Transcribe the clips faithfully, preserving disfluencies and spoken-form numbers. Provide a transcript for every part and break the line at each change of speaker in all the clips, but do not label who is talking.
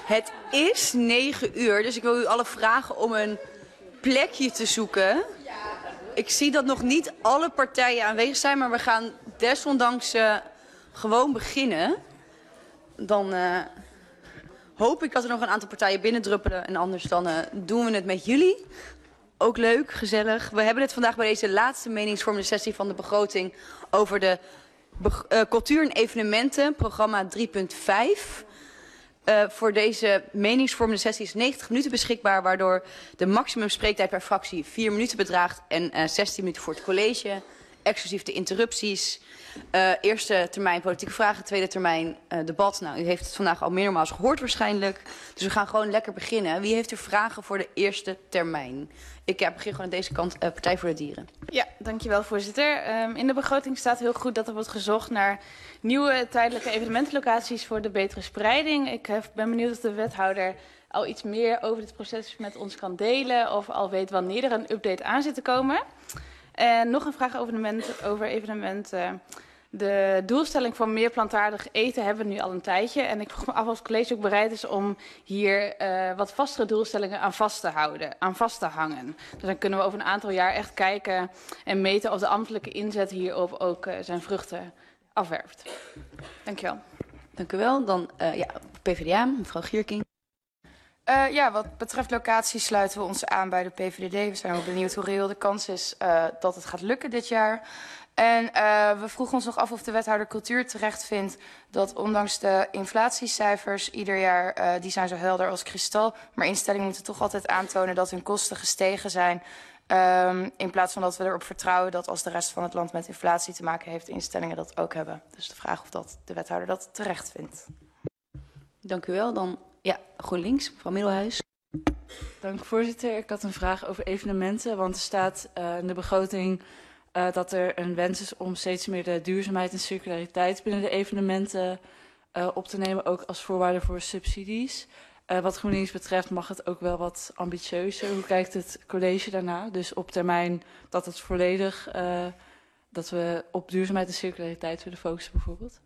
Het is negen uur, dus ik wil u alle vragen om een plekje te zoeken. Ik zie dat nog niet alle partijen aanwezig zijn, maar we gaan desondanks uh, gewoon beginnen. Dan uh, hoop ik dat er nog een aantal partijen binnendruppelen en anders dan uh, doen we het met jullie. Ook leuk, gezellig. We hebben het vandaag bij deze laatste meningsvormende sessie van de begroting over de uh, cultuur en evenementen, programma drie punt vijf. Uh, voor deze meningsvormende sessie is negentig minuten beschikbaar, waardoor de maximum spreektijd per fractie vier minuten bedraagt en uh, zestien minuten voor het college, exclusief de interrupties. Uh, eerste termijn politieke vragen, tweede termijn uh, debat. Nou, u heeft het vandaag al meermaals gehoord waarschijnlijk. Dus we gaan gewoon lekker beginnen. Wie heeft er vragen voor de eerste termijn? Ik ja, begin gewoon aan deze kant, uh, Partij voor de Dieren.
Ja, dankjewel voorzitter. Um, in de begroting staat heel goed dat er wordt gezocht naar nieuwe tijdelijke evenementenlocaties voor de betere spreiding. Ik uh, ben benieuwd of de wethouder al iets meer over dit proces met ons kan delen of al weet wanneer er een update aan zit te komen. En nog een vraag over evenementen. Over evenementen. De doelstelling voor meer plantaardig eten hebben we nu al een tijdje. En ik vroeg me af of het college ook bereid is om hier uh, wat vastere doelstellingen aan vast te houden, aan vast te hangen. Dus dan kunnen we over een aantal jaar echt kijken en meten of de ambtelijke inzet hierop ook uh, zijn vruchten afwerpt. Dank je wel.
Dank u wel. Dan uh, ja, P v d A, mevrouw Gierking.
Uh, ja, wat betreft locatie sluiten we ons aan bij de P v d D. We zijn ook benieuwd hoe reëel de kans is uh, dat het gaat lukken dit jaar. En uh, we vroegen ons nog af of de wethouder cultuur terecht vindt dat ondanks de inflatiecijfers ieder jaar, uh, die zijn zo helder als kristal, maar instellingen moeten toch altijd aantonen dat hun kosten gestegen zijn. Um, in plaats van dat we erop vertrouwen dat als de rest van het land met inflatie te maken heeft, instellingen dat ook hebben. Dus de vraag of dat de wethouder dat terecht vindt.
Dank u wel. Dan ja, GroenLinks, mevrouw Middelhuis.
Dank voorzitter. Ik had een vraag over evenementen, want er staat uh, in de begroting uh, dat er een wens is om steeds meer de duurzaamheid en circulariteit binnen de evenementen uh, op te nemen, ook als voorwaarde voor subsidies. Uh, wat GroenLinks betreft mag het ook wel wat ambitieuzer. Hoe kijkt het college daarna? Dus op termijn dat het volledig, uh, dat we op duurzaamheid en circulariteit willen focussen bijvoorbeeld.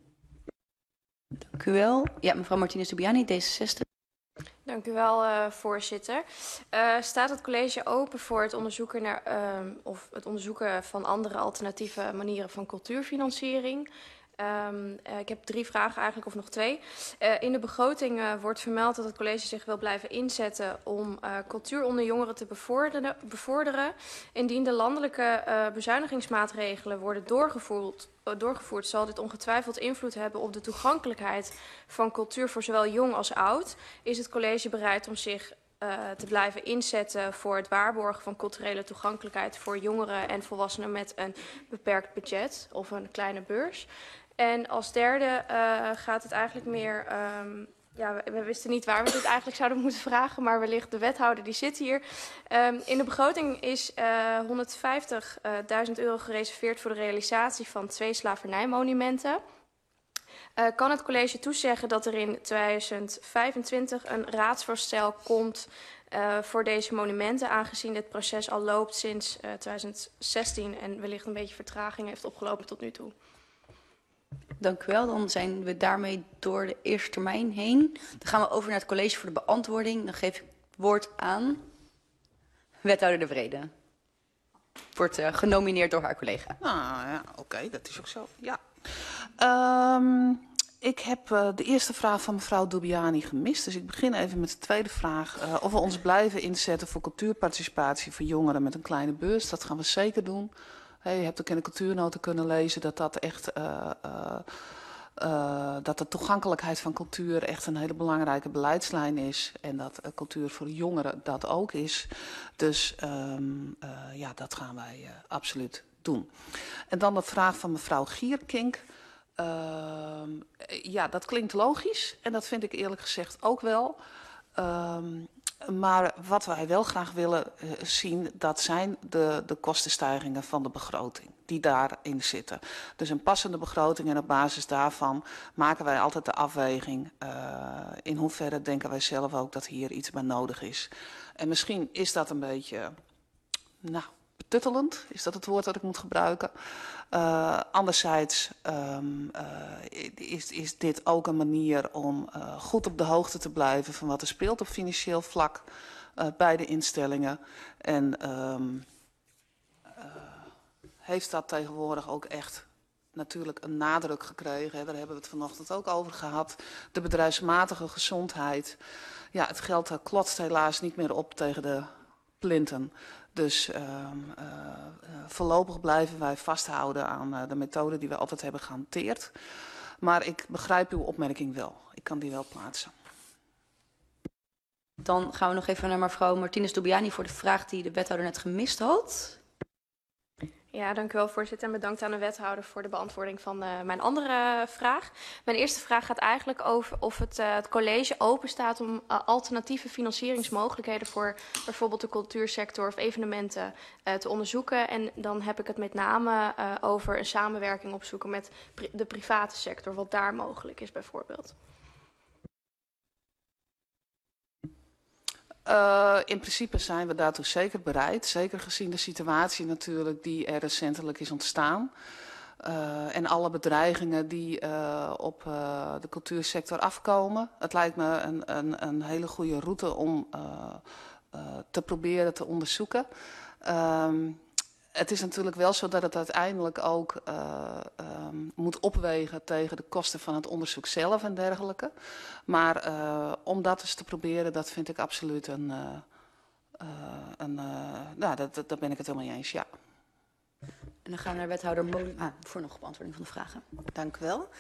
Dank u wel. Ja, mevrouw Martinez Dubiani, D zesenzestig.
Dank u wel, uh, voorzitter. Uh, staat het college open voor het onderzoeken naar uh, of het onderzoeken van andere alternatieve manieren van cultuurfinanciering? Um, uh, ik heb drie vragen eigenlijk, of nog twee. Uh, in de begroting uh, wordt vermeld dat het college zich wil blijven inzetten om uh, cultuur onder jongeren te bevorderen. bevorderen. Indien de landelijke uh, bezuinigingsmaatregelen worden doorgevoerd, uh, doorgevoerd, zal dit ongetwijfeld invloed hebben op de toegankelijkheid van cultuur voor zowel jong als oud. Is het college bereid om zich Uh, te blijven inzetten voor het waarborgen van culturele toegankelijkheid voor jongeren en volwassenen met een beperkt budget of een kleine beurs? En als derde uh, gaat het eigenlijk meer, um, ja, we, we wisten niet waar we dit eigenlijk zouden moeten vragen, maar wellicht de wethouder die zit hier. Um, in de begroting is uh, honderdvijftigduizend euro gereserveerd voor de realisatie van twee slavernijmonumenten. Uh, kan het college toezeggen dat er in tweeduizend vijfentwintig een raadsvoorstel komt uh, voor deze monumenten, aangezien dit proces al loopt sinds uh, tweeduizend zestien en wellicht een beetje vertraging heeft opgelopen tot nu toe?
Dank u wel. Dan zijn we daarmee door de eerste termijn heen. Dan gaan we over naar het college voor de beantwoording. Dan geef ik het woord aan wethouder De Vrede. Wordt uh, genomineerd door haar collega.
Nou ja, oké, okay, dat is ook zo. Ja. Um, ik heb uh, de eerste vraag van mevrouw Dubiani gemist. Dus ik begin even met de tweede vraag. Uh, of we ons blijven inzetten voor cultuurparticipatie voor jongeren met een kleine beurs. Dat gaan we zeker doen. Hey, je hebt ook in de cultuurnota kunnen lezen dat dat echt uh, uh, uh, dat de toegankelijkheid van cultuur echt een hele belangrijke beleidslijn is. En dat uh, cultuur voor jongeren dat ook is. Dus um, uh, ja, dat gaan wij uh, absoluut doen. En dan de vraag van mevrouw Gierking. Uh, ja, dat klinkt logisch en dat vind ik eerlijk gezegd ook wel. Um, maar wat wij wel graag willen uh, zien, dat zijn de, de kostenstijgingen van de begroting die daarin zitten. Dus een passende begroting en op basis daarvan maken wij altijd de afweging. Uh, in hoeverre denken wij zelf ook dat hier iets bij nodig is. En misschien is dat een beetje, nou, betuttelend, is dat het woord dat ik moet gebruiken. Uh, anderzijds um, uh, is, is dit ook een manier om uh, goed op de hoogte te blijven van wat er speelt op financieel vlak uh, bij de instellingen. En um, uh, heeft dat tegenwoordig ook echt natuurlijk een nadruk gekregen. Hè. Daar hebben we het vanochtend ook over gehad. De bedrijfsmatige gezondheid. Ja, het geld uh, klotst helaas niet meer op tegen de plinten. Dus uh, uh, voorlopig blijven wij vasthouden aan uh, de methode die we altijd hebben gehanteerd. Maar ik begrijp uw opmerking wel. Ik kan die wel plaatsen.
Dan gaan we nog even naar mevrouw Martinez-Dobiani voor de vraag die de wethouder net gemist had.
Ja, dank u wel, voorzitter. En bedankt aan de wethouder voor de beantwoording van uh, mijn andere vraag. Mijn eerste vraag gaat eigenlijk over of het, uh, het college open staat om uh, alternatieve financieringsmogelijkheden voor bijvoorbeeld de cultuursector of evenementen uh, te onderzoeken. En dan heb ik het met name uh, over een samenwerking opzoeken met pri de private sector, wat daar mogelijk is bijvoorbeeld.
Uh, in principe zijn we daartoe zeker bereid. Zeker gezien de situatie natuurlijk die er recentelijk is ontstaan. Uh, en alle bedreigingen die uh, op uh, de cultuursector afkomen. Het lijkt me een, een, een hele goede route om uh, uh, te proberen te onderzoeken. Um, Het is natuurlijk wel zo dat het uiteindelijk ook uh, um, moet opwegen tegen de kosten van het onderzoek zelf en dergelijke. Maar uh, om dat eens te proberen, dat vind ik absoluut een... Uh, uh, een uh, nou, dat, dat, daar ben ik het helemaal mee eens, ja.
En dan gaan we naar wethouder Molen ah, voor nog beantwoording van de vragen.
Dank u wel.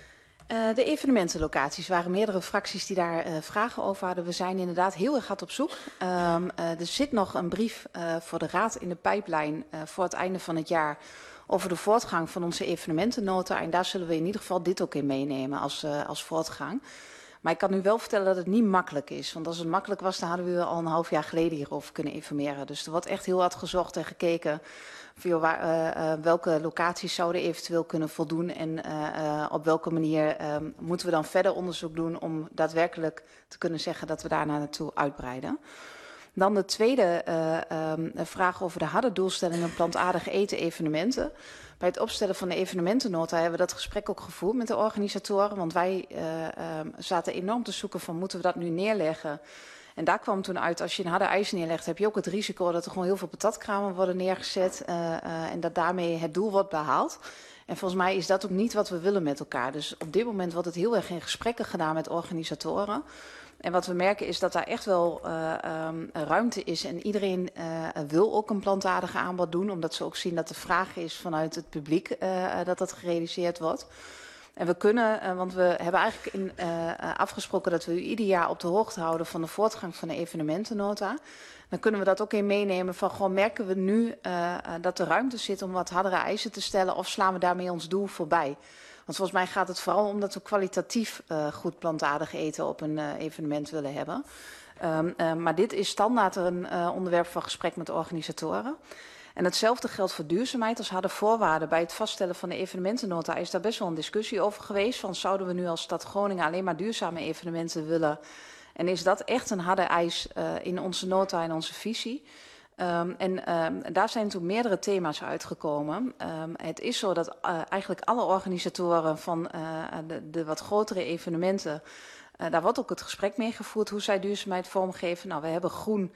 Uh, de evenementenlocaties waren meerdere fracties die daar uh, vragen over hadden. We zijn inderdaad heel erg hard op zoek. Um, uh, er zit nog een brief uh, voor de Raad in de pijplijn uh, voor het einde van het jaar over de voortgang van onze evenementennota. En daar zullen we in ieder geval dit ook in meenemen als, uh, als voortgang. Maar ik kan u wel vertellen dat het niet makkelijk is. Want als het makkelijk was, dan hadden we u al een half jaar geleden hierover kunnen informeren. Dus er wordt echt heel hard gezocht en gekeken voor waar, uh, uh, welke locaties zouden eventueel kunnen voldoen. En uh, uh, op welke manier uh, moeten we dan verder onderzoek doen om daadwerkelijk te kunnen zeggen dat we daar naartoe uitbreiden. Dan de tweede uh, um, vraag over de harde doelstellingen plantaardig eten evenementen. Bij het opstellen van de evenementennota hebben we dat gesprek ook gevoerd met de organisatoren. Want wij uh, um, zaten enorm te zoeken van moeten we dat nu neerleggen. En daar kwam toen uit, als je een harde eis neerlegt, heb je ook het risico dat er gewoon heel veel patatkramen worden neergezet. Uh, uh, en dat daarmee het doel wordt behaald. En volgens mij is dat ook niet wat we willen met elkaar. Dus op dit moment wordt het heel erg in gesprekken gedaan met organisatoren. En wat we merken is dat daar echt wel uh, um, ruimte is. En iedereen uh, wil ook een plantaardig aanbod doen. Omdat ze ook zien dat de vraag is vanuit het publiek uh, dat dat gerealiseerd wordt. En we kunnen, uh, want we hebben eigenlijk in, uh, afgesproken dat we u ieder jaar op de hoogte houden van de voortgang van de evenementennota. Dan kunnen we dat ook in meenemen van gewoon merken we nu uh, uh, dat er ruimte zit om wat hardere eisen te stellen of slaan we daarmee ons doel voorbij. Want volgens mij gaat het vooral om dat we kwalitatief uh, goed plantaardig eten op een uh, evenement willen hebben. Um, uh, maar dit is standaard een uh, onderwerp van gesprek met de organisatoren. En hetzelfde geldt voor duurzaamheid als harde voorwaarden. Bij het vaststellen van de evenementennota is daar best wel een discussie over geweest. Van zouden we nu als stad Groningen alleen maar duurzame evenementen willen? En is dat echt een harde eis uh, in onze nota en onze visie? Um, en um, daar zijn toen meerdere thema's uitgekomen. Um, het is zo dat uh, eigenlijk alle organisatoren van uh, de, de wat grotere evenementen, uh, daar wordt ook het gesprek mee gevoerd hoe zij duurzaamheid vormgeven. Nou, we hebben groen,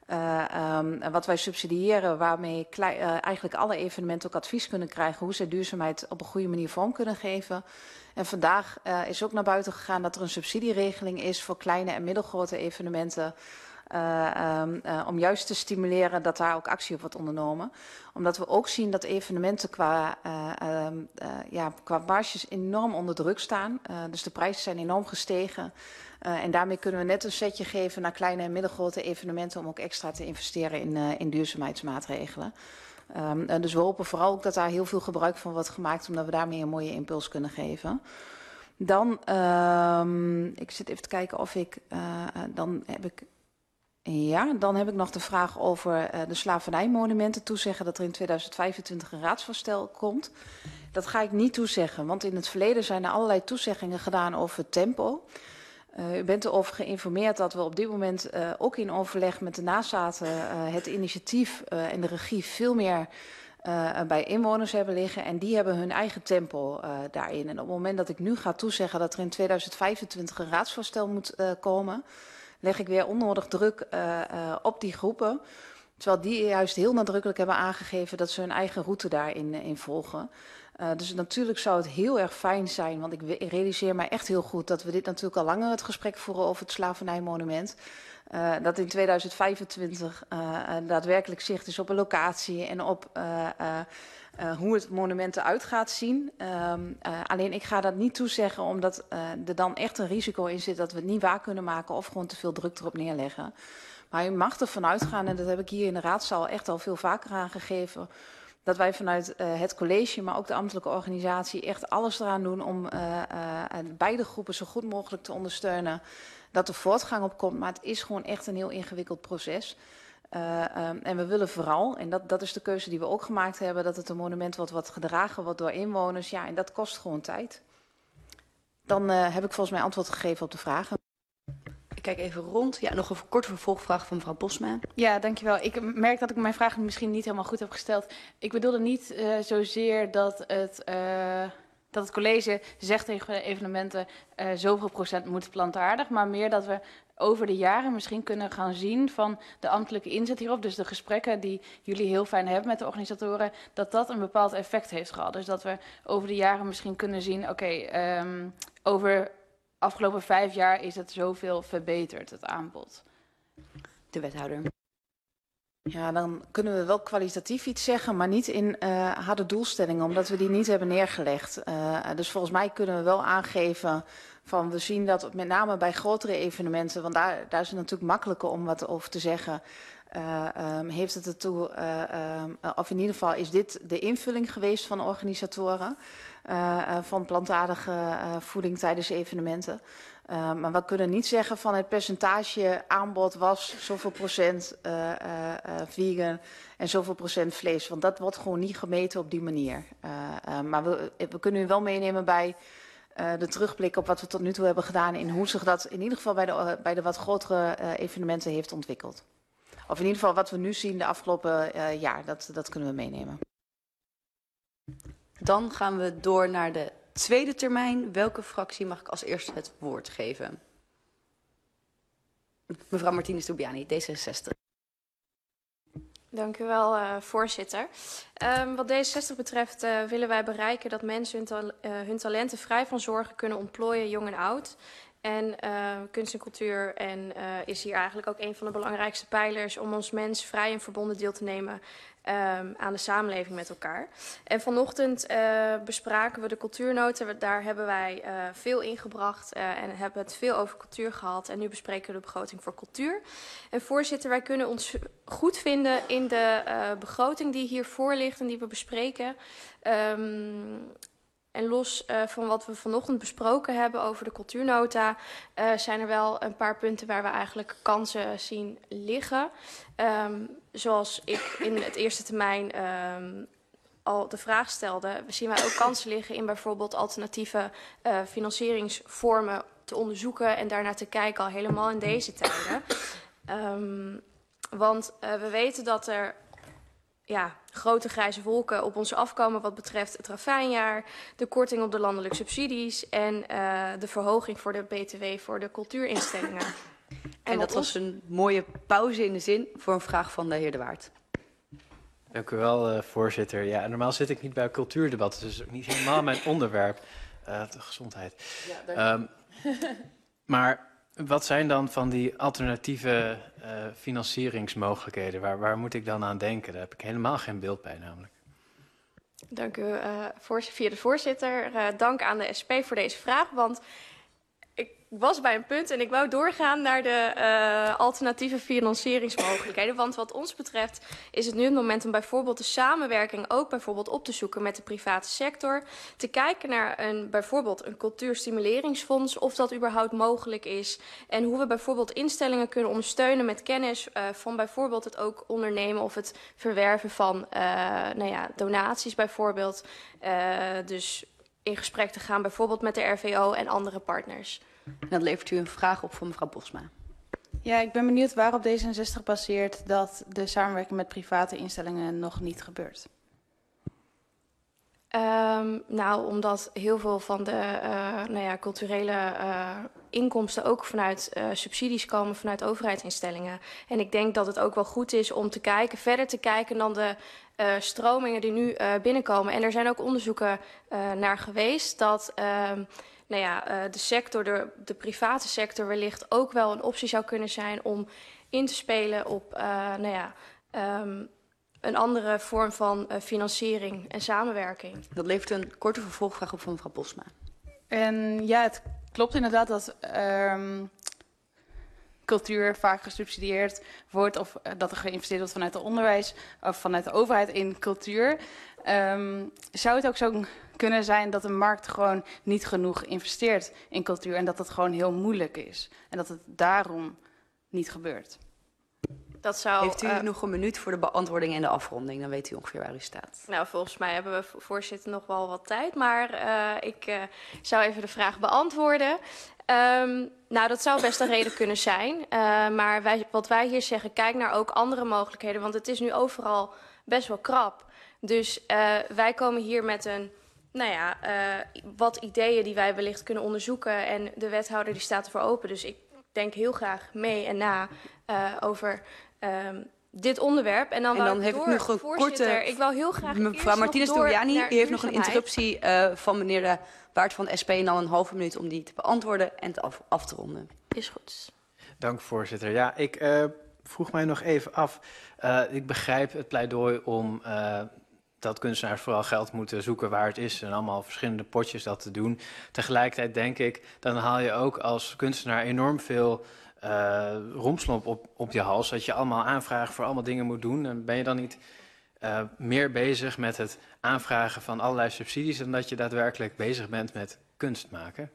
uh, um, wat wij subsidiëren, waarmee klei, uh, eigenlijk alle evenementen ook advies kunnen krijgen hoe zij duurzaamheid op een goede manier vorm kunnen geven. En vandaag uh, is ook naar buiten gegaan dat er een subsidieregeling is voor kleine en middelgrote evenementen. Uh, um, uh, om juist te stimuleren dat daar ook actie op wordt ondernomen. Omdat we ook zien dat evenementen qua, uh, um, uh, ja, qua marges enorm onder druk staan. Uh, dus de prijzen zijn enorm gestegen. Uh, en daarmee kunnen we net een setje geven naar kleine en middelgrote evenementen om ook extra te investeren in, uh, in duurzaamheidsmaatregelen. Um, uh, dus we hopen vooral ook dat daar heel veel gebruik van wordt gemaakt, omdat we daarmee een mooie impuls kunnen geven. Dan, um, ik zit even te kijken of ik, uh, dan heb ik... Ja, dan heb ik nog de vraag over uh, de slavernijmonumenten. Toezeggen dat er in tweeduizend vijfentwintig een raadsvoorstel komt. Dat ga ik niet toezeggen, want in het verleden zijn er allerlei toezeggingen gedaan over het tempo. Uh, u bent erover geïnformeerd dat we op dit moment uh, ook in overleg met de nazaten uh, het initiatief uh, en de regie veel meer uh, bij inwoners hebben liggen. En die hebben hun eigen tempo uh, daarin. En op het moment dat ik nu ga toezeggen dat er in tweeduizend vijfentwintig een raadsvoorstel moet uh, komen, leg ik weer onnodig druk uh, uh, op die groepen. Terwijl die juist heel nadrukkelijk hebben aangegeven dat ze hun eigen route daarin uh, in volgen. Uh, dus natuurlijk zou het heel erg fijn zijn, want ik, ik realiseer mij echt heel goed dat we dit natuurlijk al langer het gesprek voeren over het slavernijmonument. Uh, dat in tweeduizend vijfentwintig uh, uh, daadwerkelijk zicht is op een locatie en op uh, uh, uh, hoe het monument eruit gaat zien. Um, uh, alleen ik ga dat niet toezeggen omdat uh, er dan echt een risico in zit dat we het niet waar kunnen maken of gewoon te veel druk erop neerleggen. Maar u mag ervan uitgaan, en dat heb ik hier in de raadzaal echt al veel vaker aangegeven, dat wij vanuit uh, het college, maar ook de ambtelijke organisatie, echt alles eraan doen om uh, uh, beide groepen zo goed mogelijk te ondersteunen. Dat er voortgang op komt, maar het is gewoon echt een heel ingewikkeld proces. Uh, um, en we willen vooral, en dat, dat is de keuze die we ook gemaakt hebben, dat het een monument wordt wat gedragen wordt door inwoners. Ja, en dat kost gewoon tijd. Dan uh, heb ik volgens mij antwoord gegeven op de vragen.
Ik kijk even rond. Ja, nog een korte vervolgvraag van mevrouw Bosma.
Ja, dankjewel. Ik merk dat ik mijn vraag misschien niet helemaal goed heb gesteld. Ik bedoelde niet uh, zozeer dat het, uh, dat het college zegt tegen evenementen uh, zoveel procent moet plantaardig, maar meer dat we over de jaren misschien kunnen gaan zien van de ambtelijke inzet hierop, dus de gesprekken die jullie heel fijn hebben met de organisatoren, dat dat een bepaald effect heeft gehad. Dus dat we over de jaren misschien kunnen zien, oké, okay, um, over afgelopen vijf jaar is het zoveel verbeterd, het aanbod.
De wethouder.
Ja, dan kunnen we wel kwalitatief iets zeggen, maar niet in uh, harde doelstellingen, omdat we die niet hebben neergelegd. Uh, dus volgens mij kunnen we wel aangeven van we zien dat met name bij grotere evenementen, want daar, daar is het natuurlijk makkelijker om wat over te zeggen. Uh, um, heeft het ertoe, uh, um, of in ieder geval is dit de invulling geweest van organisatoren uh, uh, van plantaardige uh, voeding tijdens evenementen. Uh, maar we kunnen niet zeggen van het percentage aanbod was zoveel procent uh, uh, uh, vegan en zoveel procent vlees. Want dat wordt gewoon niet gemeten op die manier. Uh, uh, maar we, we kunnen u wel meenemen bij uh, de terugblik op wat we tot nu toe hebben gedaan in hoe zich dat in ieder geval bij de, uh, bij de wat grotere uh, evenementen heeft ontwikkeld. Of in ieder geval wat we nu zien de afgelopen uh, jaar, dat, dat kunnen we meenemen.
Dan gaan we door naar de tweede termijn. Welke fractie mag ik als eerste het woord geven? Mevrouw Martinez-Dubiani, D zesenzestig.
Dank u wel, uh, voorzitter. Um, wat D zesenzestig betreft uh, willen wij bereiken dat mensen hun, ta uh, hun talenten vrij van zorgen kunnen ontplooien, jong en oud. En uh, kunst en cultuur en, uh, is hier eigenlijk ook een van de belangrijkste pijlers om ons mens vrij en verbonden deel te nemen um, aan de samenleving met elkaar. En vanochtend uh, bespraken we de cultuurnota. Daar hebben wij uh, veel ingebracht uh, en hebben het veel over cultuur gehad. En nu bespreken we de begroting voor cultuur. En voorzitter, wij kunnen ons goed vinden in de uh, begroting die hier voor ligt en die we bespreken. Um, En los uh, van wat we vanochtend besproken hebben over de cultuurnota, uh, zijn er wel een paar punten waar we eigenlijk kansen zien liggen. Um, zoals ik in het eerste termijn um, al de vraag stelde, zien wij ook kansen liggen in bijvoorbeeld alternatieve uh, financieringsvormen te onderzoeken en daarnaar te kijken al helemaal in deze tijden. Um, want uh, we weten dat er ja, grote grijze wolken op ons afkomen wat betreft het ravijnjaar, de korting op de landelijke subsidies en uh, de verhoging voor de B T W voor de cultuurinstellingen.
En,
en
dat was een mooie pauze in de zin voor een vraag van de heer De Waard.
Dank u wel, uh, voorzitter. Ja, normaal zit ik niet bij cultuurdebatten, dus ook niet helemaal mijn onderwerp. Uh, de gezondheid. Ja, um, maar wat zijn dan van die alternatieve uh, financieringsmogelijkheden? Waar, waar moet ik dan aan denken? Daar heb ik helemaal geen beeld bij namelijk.
Dank u uh, voor, via de voorzitter. Uh, dank aan de S P voor deze vraag, want ik was bij een punt en ik wou doorgaan naar de uh, alternatieve financieringsmogelijkheden. Want wat ons betreft is het nu het moment om bijvoorbeeld de samenwerking ook bijvoorbeeld op te zoeken met de private sector. Te kijken naar een, bijvoorbeeld een cultuurstimuleringsfonds, of dat überhaupt mogelijk is. En hoe we bijvoorbeeld instellingen kunnen ondersteunen met kennis uh, van bijvoorbeeld het ook ondernemen of het verwerven van uh, nou ja, donaties bijvoorbeeld. Uh, dus in gesprek te gaan bijvoorbeeld met de R V O en andere partners.
En dat levert u een vraag op van mevrouw Bosma.
Ja, ik ben benieuwd waarop D zesenzestig baseert dat de samenwerking met private instellingen nog niet gebeurt.
Um, nou, omdat heel veel van de uh, nou ja, culturele uh, inkomsten ook vanuit uh, subsidies komen vanuit overheidsinstellingen. En ik denk dat het ook wel goed is om te kijken, verder te kijken dan de uh, stromingen die nu uh, binnenkomen. En er zijn ook onderzoeken uh, naar geweest dat uh, nou ja, uh, de sector, de, de private sector wellicht ook wel een optie zou kunnen zijn om in te spelen op uh, nou ja, um, een andere vorm van uh, financiering en samenwerking.
Dat levert een korte vervolgvraag op van mevrouw Bosma.
En ja, het klopt inderdaad dat um, cultuur vaak gesubsidieerd wordt of uh, dat er geïnvesteerd wordt vanuit het onderwijs of vanuit de overheid in cultuur. Um, zou het ook zo kunnen zijn dat de markt gewoon niet genoeg investeert in cultuur en dat het gewoon heel moeilijk is en dat het daarom niet gebeurt?
Dat zou,
Heeft u
uh,
nog een minuut voor de beantwoording en de afronding? Dan weet u ongeveer waar u staat.
Nou, volgens mij hebben we, voorzitter, nog wel wat tijd. Maar uh, ik uh, zou even de vraag beantwoorden. Um, nou, dat zou best een reden kunnen zijn. Uh, maar wij, wat wij hier zeggen, kijk naar ook andere mogelijkheden. Want het is nu overal best wel krap. Dus uh, wij komen hier met een, nou ja, uh, wat ideeën die wij wellicht kunnen onderzoeken. En de wethouder die staat ervoor open. Dus ik denk heel graag mee en na uh, over um, dit onderwerp. En dan,
en dan
ik
heb
door,
ik nog een
voorzitter,
korte...
Ik wil heel graag
mevrouw Martinez-Doriani, die heeft nog een
interruptie.
interruptie uh, van meneer de Waard van S P... en dan een halve minuut om die te beantwoorden en te af, af te ronden.
Is goed.
Dank, voorzitter. Ja, ik uh, vroeg mij nog even af. Uh, ik begrijp het pleidooi om uh, dat kunstenaars vooral geld moeten zoeken waar het is en allemaal verschillende potjes dat te doen. Tegelijkertijd denk ik, dan haal je ook als kunstenaar enorm veel uh, rompslomp op, op je hals. Dat je allemaal aanvragen voor allemaal dingen moet doen. En ben je dan niet uh, meer bezig met het aanvragen van allerlei subsidies dan dat je daadwerkelijk bezig bent met kunst maken?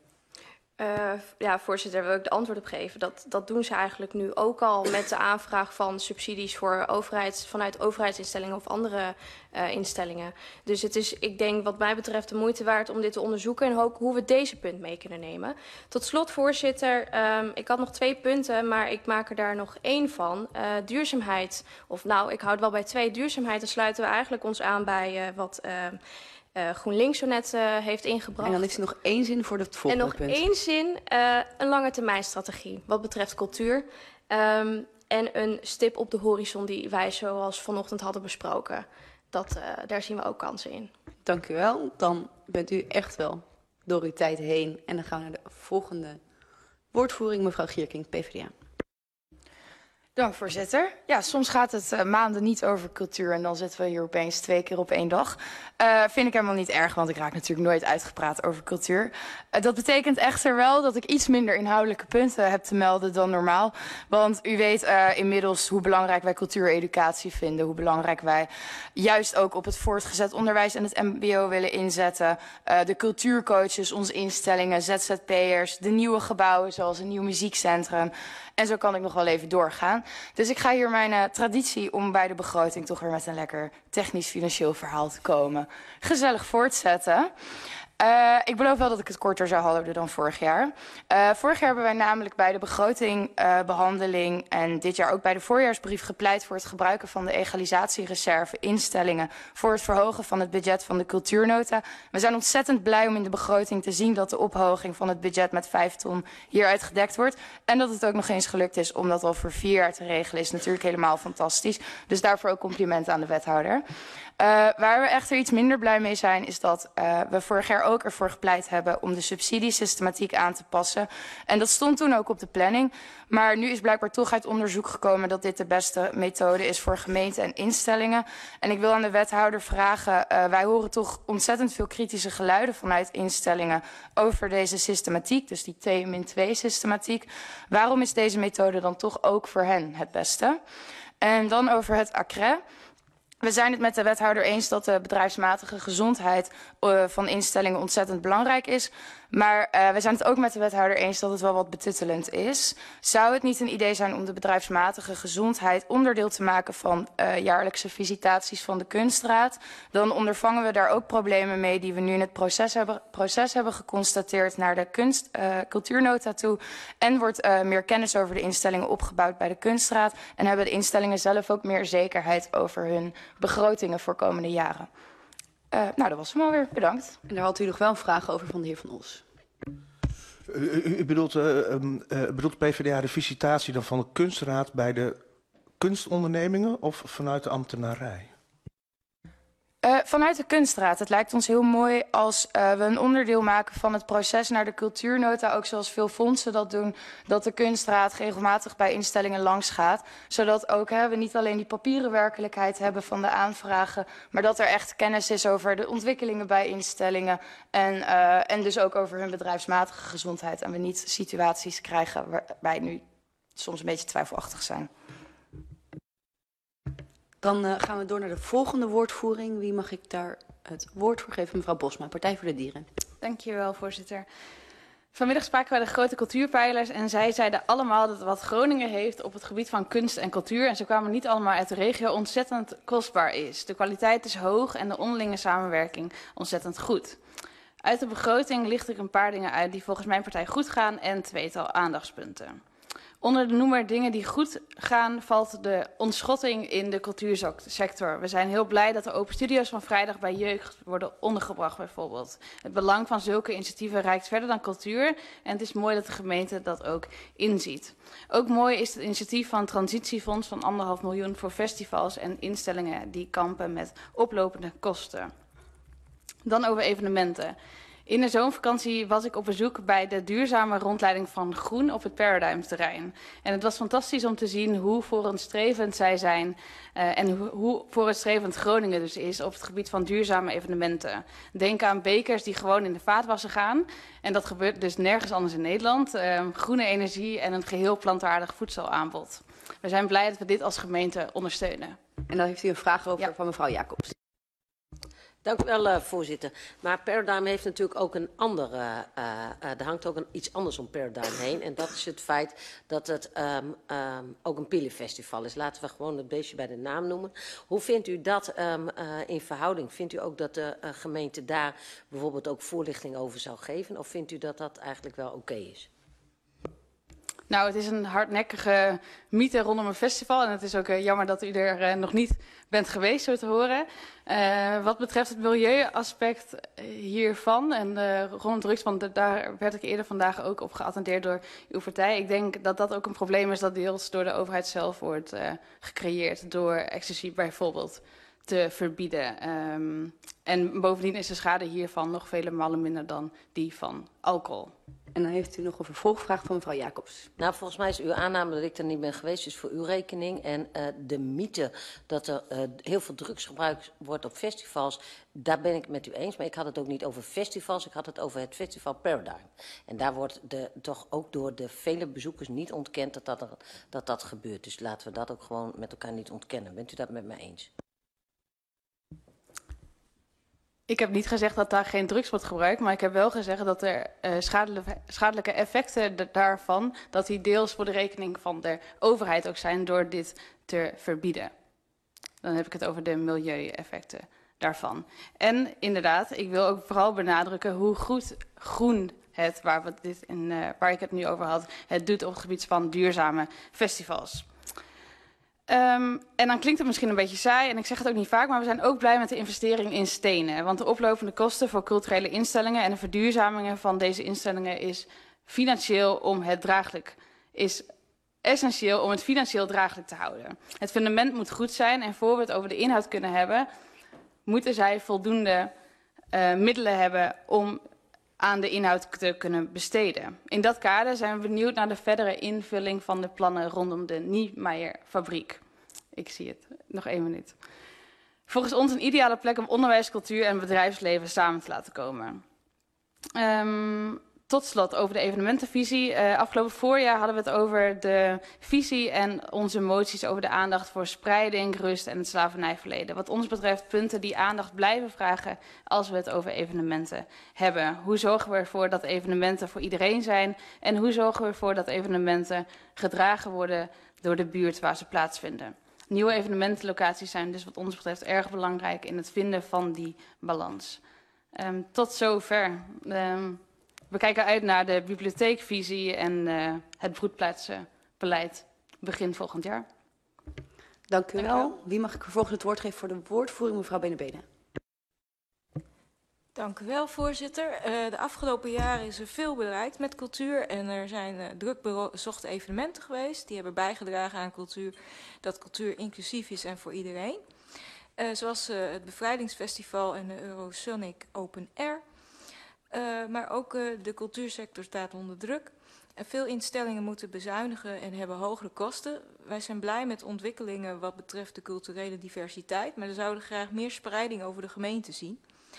Uh, ja, voorzitter, daar wil ik de antwoord op geven. Dat, dat doen ze eigenlijk nu ook al met de aanvraag van subsidies voor overheids, vanuit overheidsinstellingen of andere uh, instellingen. Dus het is, ik denk, wat mij betreft de moeite waard om dit te onderzoeken en ook hoe we deze punt mee kunnen nemen. Tot slot, voorzitter, um, ik had nog twee punten, maar ik maak er daar nog één van. Uh, duurzaamheid, of nou, ik houd wel bij twee. Duurzaamheid, dan sluiten we eigenlijk ons aan bij uh, wat... Uh, Uh, GroenLinks zo net uh, heeft ingebracht.
En dan is er nog één zin voor het volgende punt.
En nog één zin, uh, een lange termijn strategie wat betreft cultuur. Um, en een stip op de horizon die wij zoals vanochtend hadden besproken. Dat, uh, daar zien we ook kansen in.
Dank u wel. Dan bent u echt wel door uw tijd heen. En dan gaan we naar de volgende woordvoering. Mevrouw Gierking, P V D A.
Dank, voorzitter. Ja, soms gaat het uh, maanden niet over cultuur en dan zitten we hier opeens twee keer op één dag. Uh, vind ik helemaal niet erg, want ik raak natuurlijk nooit uitgepraat over cultuur. Uh, dat betekent echter wel dat ik iets minder inhoudelijke punten heb te melden dan normaal. Want u weet uh, inmiddels hoe belangrijk wij cultuureducatie vinden, hoe belangrijk wij juist ook op het voortgezet onderwijs en het M B O willen inzetten. Uh, de cultuurcoaches, onze instellingen, Z Z P'ers, de nieuwe gebouwen zoals een nieuw muziekcentrum. En zo kan ik nog wel even doorgaan. Dus ik ga hier mijn uh, traditie om bij de begroting toch weer met een lekker technisch-financieel verhaal te komen gezellig voortzetten. Uh, ik beloof wel dat ik het korter zou houden dan vorig jaar. Uh, vorig jaar hebben wij namelijk bij de begrotingbehandeling uh, en dit jaar ook bij de voorjaarsbrief gepleit voor het gebruiken van de egalisatiereserve instellingen voor het verhogen van het budget van de cultuurnota. We zijn ontzettend blij om in de begroting te zien dat de ophoging van het budget met vijf ton hieruit gedekt wordt. En dat het ook nog eens gelukt is om dat al voor vier jaar te regelen is natuurlijk helemaal fantastisch. Dus daarvoor ook complimenten aan de wethouder. Uh, waar we echter iets minder blij mee zijn is dat uh, we vorig jaar ook ervoor gepleit hebben om de subsidiesystematiek aan te passen. En dat stond toen ook op de planning. Maar nu is blijkbaar toch uit onderzoek gekomen dat dit de beste methode is voor gemeenten en instellingen. En ik wil aan de wethouder vragen, uh, wij horen toch ontzettend veel kritische geluiden vanuit instellingen over deze systematiek, dus die T min twee systematiek. Waarom is deze methode dan toch ook voor hen het beste? En dan over het A C R E. We zijn het met de wethouder eens dat de bedrijfsmatige gezondheid uh, van instellingen ontzettend belangrijk is. Maar uh, we zijn het ook met de wethouder eens dat het wel wat betuttelend is. Zou het niet een idee zijn om de bedrijfsmatige gezondheid onderdeel te maken van uh, jaarlijkse visitaties van de Kunstraad? Dan ondervangen we daar ook problemen mee die we nu in het proces hebben, proces hebben geconstateerd naar de kunst, uh, cultuurnota toe. En wordt uh, meer kennis over de instellingen opgebouwd bij de Kunstraad. En hebben de instellingen zelf ook meer zekerheid over hun begrotingen voor komende jaren. Uh, nou, dat was hem alweer. Bedankt.
En daar had u nog wel een vraag over van de heer Van Os.
U, u, u bedoelt, uh, um, uh, bedoelt P v d A de visitatie dan van de Kunstraad bij de kunstondernemingen of vanuit de ambtenarij?
Uh, vanuit de Kunstraad. Het lijkt ons heel mooi als uh, we een onderdeel maken van het proces naar de cultuurnota, ook zoals veel fondsen dat doen, dat de Kunstraad regelmatig bij instellingen langs gaat. Zodat ook hè, we niet alleen die papieren werkelijkheid hebben van de aanvragen, maar dat er echt kennis is over de ontwikkelingen bij instellingen en, uh, en dus ook over hun bedrijfsmatige gezondheid. En we niet situaties krijgen waarbij nu soms een beetje twijfelachtig zijn.
Dan uh, gaan we door naar de volgende woordvoering. Wie mag ik daar het woord voor geven? Mevrouw Bosma, Partij voor de Dieren.
Dankjewel, voorzitter. Vanmiddag spraken we de grote cultuurpijlers en zij zeiden allemaal dat wat Groningen heeft op het gebied van kunst en cultuur, en ze kwamen niet allemaal uit de regio, ontzettend kostbaar is. De kwaliteit is hoog en de onderlinge samenwerking ontzettend goed. Uit de begroting licht ik een paar dingen uit die volgens mijn partij goed gaan en tweetal aandachtspunten. Onder de noemer dingen die goed gaan valt de ontschotting in de cultuursector. We zijn heel blij dat de open studio's van vrijdag bij jeugd worden ondergebracht bijvoorbeeld. Het belang van zulke initiatieven reikt verder dan cultuur en het is mooi dat de gemeente dat ook inziet. Ook mooi is het initiatief van het Transitiefonds van anderhalf miljoen voor festivals en instellingen die kampen met oplopende kosten. Dan over evenementen. In de zomervakantie was ik op bezoek bij de duurzame rondleiding van Groen op het Paradigm-terrein. En het was fantastisch om te zien hoe vooruitstrevend zij zijn uh, en hoe, hoe vooruitstrevend Groningen dus is op het gebied van duurzame evenementen. Denk aan bekers die gewoon in de vaatwasser gaan. En dat gebeurt dus nergens anders in Nederland. Uh, groene energie en een geheel plantaardig voedselaanbod. We zijn blij dat we dit als gemeente ondersteunen.
En dan heeft u een vraag over
ja.
van mevrouw Jacobs.
Dank u wel, uh, voorzitter. Maar Paradigm heeft natuurlijk ook een andere, uh, uh, er hangt ook een, iets anders om Paradigm heen. En dat is het feit dat het um, um, ook een pielenfestival is. Laten we gewoon het beestje bij de naam noemen. Hoe vindt u dat um, uh, in verhouding? Vindt u ook dat de uh, gemeente daar bijvoorbeeld ook voorlichting over zou geven? Of vindt u dat dat eigenlijk wel oké okay is?
Nou, het is een hardnekkige mythe rondom een festival. En het is ook uh, jammer dat u er uh, nog niet bent geweest, zo te horen. Uh, wat betreft het milieuaspect hiervan en uh, rondom drugs, want daar werd ik eerder vandaag ook op geattendeerd door uw partij. Ik denk dat dat ook een probleem is dat deels door de overheid zelf wordt uh, gecreëerd. Door ecstasy bijvoorbeeld te verbieden. Um, en bovendien is de schade hiervan nog vele malen minder dan die van alcohol.
En dan heeft u nog een vervolgvraag van mevrouw Jacobs.
Nou, volgens mij is uw aanname dat ik er niet ben geweest, is voor uw rekening. En uh, de mythe dat er uh, heel veel drugs gebruikt wordt op festivals, daar ben ik het met u eens. Maar ik had het ook niet over festivals, ik had het over het festival Paradigm. En daar wordt de, toch ook door de vele bezoekers niet ontkend dat dat, er, dat dat gebeurt. Dus laten we dat ook gewoon met elkaar niet ontkennen. Bent u dat met mij eens?
Ik heb niet gezegd dat daar geen drugs wordt gebruikt, maar ik heb wel gezegd dat er uh, schadelijke, schadelijke effecten daarvan, dat die deels voor de rekening van de overheid ook zijn door dit te verbieden. Dan heb ik het over de milieueffecten daarvan. En inderdaad, ik wil ook vooral benadrukken hoe goed groen het, waar, we dit in, uh, waar ik het nu over had, het doet op het gebied van duurzame festivals. Um, en dan klinkt het misschien een beetje saai, en ik zeg het ook niet vaak, maar we zijn ook blij met de investering in stenen. Want de oplopende kosten voor culturele instellingen en de verduurzamingen van deze instellingen is financieel om het draaglijk, is essentieel om het financieel draaglijk te houden. Het fundament moet goed zijn en voor we het over de inhoud kunnen hebben, moeten zij voldoende uh, middelen hebben om aan de inhoud te kunnen besteden. In dat kader zijn we benieuwd naar de verdere invulling van de plannen rondom de Niemeyer-fabriek. Ik zie het. Nog één minuut. Volgens ons een ideale plek om onderwijs, cultuur en bedrijfsleven samen te laten komen. Um, tot slot over de evenementenvisie. Uh, afgelopen voorjaar hadden we het over de visie en onze moties over de aandacht voor spreiding, rust en het slavernijverleden. Wat ons betreft punten die aandacht blijven vragen als we het over evenementen hebben. Hoe zorgen we ervoor dat evenementen voor iedereen zijn? En hoe zorgen we ervoor dat evenementen gedragen worden door de buurt waar ze plaatsvinden? Nieuwe evenementenlocaties zijn dus wat ons betreft erg belangrijk in het vinden van die balans. Um, tot zover. Um, we kijken uit naar de bibliotheekvisie en uh, het broedplaatsenbeleid begin volgend jaar.
Dank u wel. Wie mag ik vervolgens het woord geven voor de woordvoering, mevrouw Benebede?
Dank u wel, voorzitter. Uh, de afgelopen jaren is er veel bereikt met cultuur en er zijn uh, druk bezochte evenementen geweest. Die hebben bijgedragen aan cultuur, dat cultuur inclusief is en voor iedereen. Uh, zoals uh, het Bevrijdingsfestival en de Eurosonic Open Air. Uh, maar ook uh, de cultuursector staat onder druk. En veel instellingen moeten bezuinigen en hebben hogere kosten. Wij zijn blij met ontwikkelingen wat betreft de culturele diversiteit, maar we zouden graag meer spreiding over de gemeente zien.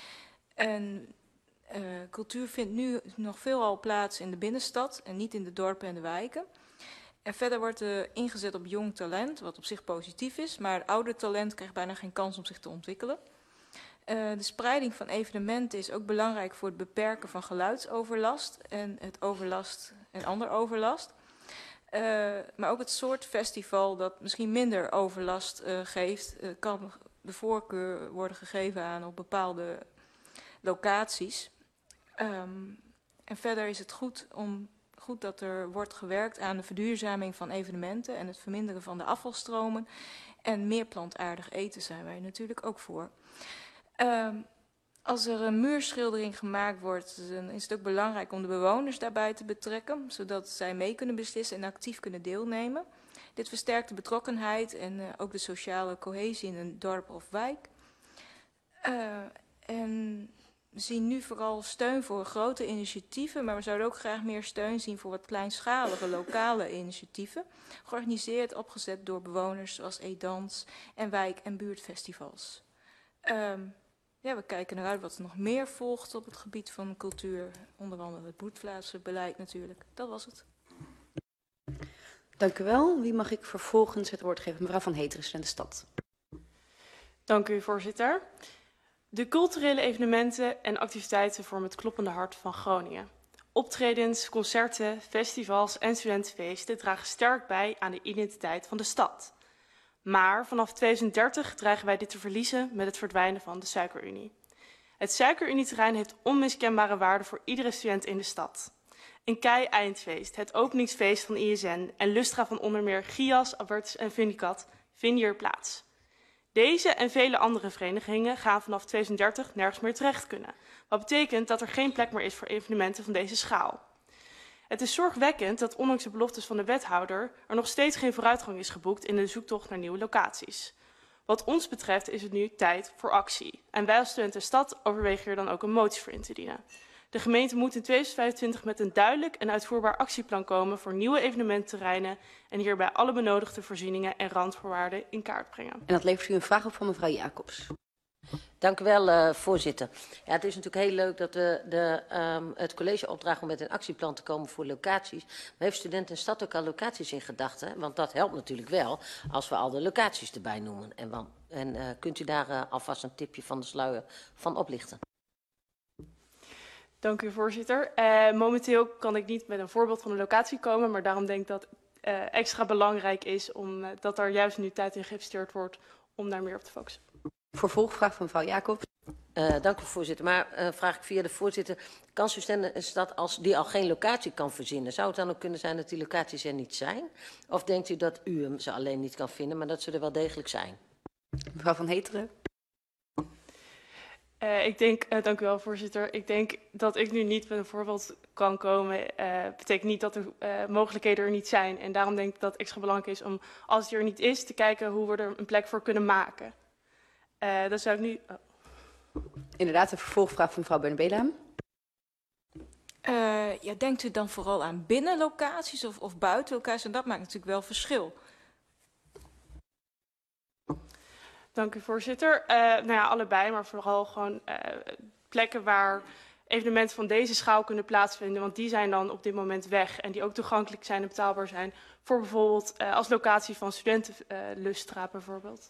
En uh, cultuur vindt nu nog veelal plaats in de binnenstad en niet in de dorpen en de wijken. En verder wordt er ingezet op jong talent, wat op zich positief is, maar ouder talent krijgt bijna geen kans om zich te ontwikkelen. Uh, de spreiding van evenementen is ook belangrijk voor het beperken van geluidsoverlast en het overlast en ander overlast. Uh, maar ook het soort festival dat misschien minder overlast uh, geeft, uh, kan de voorkeur worden gegeven aan op bepaalde locaties. Um, en verder is het goed, om, goed dat er wordt gewerkt aan de verduurzaming van evenementen en het verminderen van de afvalstromen. En meer plantaardig eten zijn wij natuurlijk ook voor. Um, als er een muurschildering gemaakt wordt, dan is het ook belangrijk om de bewoners daarbij te betrekken, zodat zij mee kunnen beslissen en actief kunnen deelnemen. Dit versterkt de betrokkenheid en uh, ook de sociale cohesie in een dorp of wijk. Uh, en we zien nu vooral steun voor grote initiatieven, maar we zouden ook graag meer steun zien voor wat kleinschalige lokale initiatieven, georganiseerd, opgezet door bewoners zoals Edans en wijk- en buurtfestivals. Um, ja, we kijken naar uit wat er nog meer volgt op het gebied van cultuur, onder andere het broedplaatsenbeleid natuurlijk. Dat was het.
Dank u wel. Wie mag ik vervolgens het woord geven? Mevrouw Van Heteren, Student de Stad.
Dank u, voorzitter. De culturele evenementen en activiteiten vormen het kloppende hart van Groningen. Optredens, concerten, festivals en studentenfeesten dragen sterk bij aan de identiteit van de stad. Maar vanaf tweeduizend dertig dreigen wij dit te verliezen met het verdwijnen van de Suikerunie. Het Suikerunieterrein heeft onmiskenbare waarde voor iedere student in de stad. Een kei-eindfeest, het openingsfeest van I S N en lustra van onder meer Gias, Albertus en Vindicat vinden hier plaats. Deze en vele andere verenigingen gaan vanaf tweeduizend dertig nergens meer terecht kunnen. Wat betekent dat er geen plek meer is voor evenementen van deze schaal. Het is zorgwekkend dat ondanks de beloftes van de wethouder er nog steeds geen vooruitgang is geboekt in de zoektocht naar nieuwe locaties. Wat ons betreft is het nu tijd voor actie. En wij als Studentenstad overwegen hier dan ook een motie voor in te dienen. De gemeente moet in tweeduizend vijfentwintig met een duidelijk en uitvoerbaar actieplan komen voor nieuwe evenementterreinen en hierbij alle benodigde voorzieningen en randvoorwaarden in kaart brengen.
En dat levert u een vraag op van mevrouw Jacobs.
Dank u wel, uh, voorzitter. Ja, het is natuurlijk heel leuk dat we de, um, het college opdragen om met een actieplan te komen voor locaties. Maar heeft Studentenstad ook al locaties in gedachten? Want dat helpt natuurlijk wel als we al de locaties erbij noemen. En, wan, en uh, kunt u daar uh, alvast een tipje van de sluier van oplichten?
Dank u, voorzitter. Uh, momenteel kan ik niet met een voorbeeld van een locatie komen, maar daarom denk ik dat het uh, extra belangrijk is om, uh, dat er juist nu tijd in geïnvesteerd wordt om daar meer op te focussen.
Vervolgvraag van mevrouw Jacobs.
Uh, dank u, voorzitter. Maar uh, vraag ik via de voorzitter, kan Studentenstad, als die al geen locatie kan verzinnen, zou het dan ook kunnen zijn dat die locaties er niet zijn? Of denkt u dat u hem ze alleen niet kan vinden, maar dat ze er wel degelijk zijn?
Mevrouw Van Heteren.
Uh, ik denk, uh, dank u wel, voorzitter. Ik denk dat ik nu niet met een voorbeeld kan komen, uh, betekent niet dat de uh, mogelijkheden er niet zijn. En daarom denk ik dat het extra belangrijk is om, als het er niet is, te kijken hoe we er een plek voor kunnen maken. Uh, dat zou ik nu... Oh.
Inderdaad, een vervolgvraag van mevrouw Benebede.
Uh, ja, denkt u dan vooral aan binnenlocaties of, of buitenlocaties? En dat maakt natuurlijk wel verschil.
Dank u, voorzitter. Uh, nou ja, allebei, maar vooral gewoon uh, plekken waar evenementen van deze schaal kunnen plaatsvinden, want die zijn dan op dit moment weg en die ook toegankelijk zijn en betaalbaar zijn voor bijvoorbeeld uh, als locatie van studentenlustra uh, bijvoorbeeld.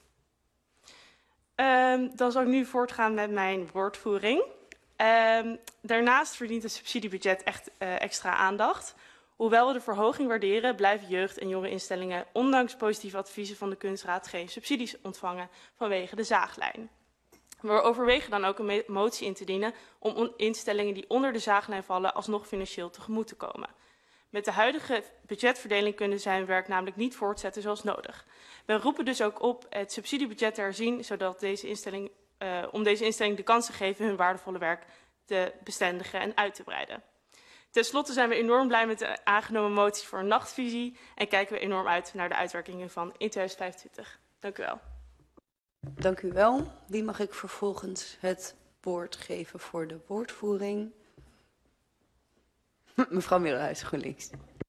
Um, dan zal ik nu voortgaan met mijn woordvoering. Um, daarnaast verdient het subsidiebudget echt uh, extra aandacht. Hoewel we de verhoging waarderen, blijven jeugd- en jongereninstellingen ondanks positieve adviezen van de Kunstraad geen subsidies ontvangen vanwege de zaaglijn. We overwegen dan ook een motie in te dienen om instellingen die onder de zaaglijn vallen alsnog financieel tegemoet te komen. Met de huidige budgetverdeling kunnen zij hun werk namelijk niet voortzetten zoals nodig. We roepen dus ook op het subsidiebudget te herzien, zodat deze instelling, uh, om deze instelling de kans te geven hun waardevolle werk te bestendigen en uit te breiden. Ten slotte zijn we enorm blij met de aangenomen motie voor een nachtvisie en kijken we enorm uit naar de uitwerkingen van in tweeduizend vijfentwintig. Dank u wel.
Dank u wel. Wie mag ik vervolgens het woord geven voor de woordvoering? Mevrouw Middelhuis, GroenLinks.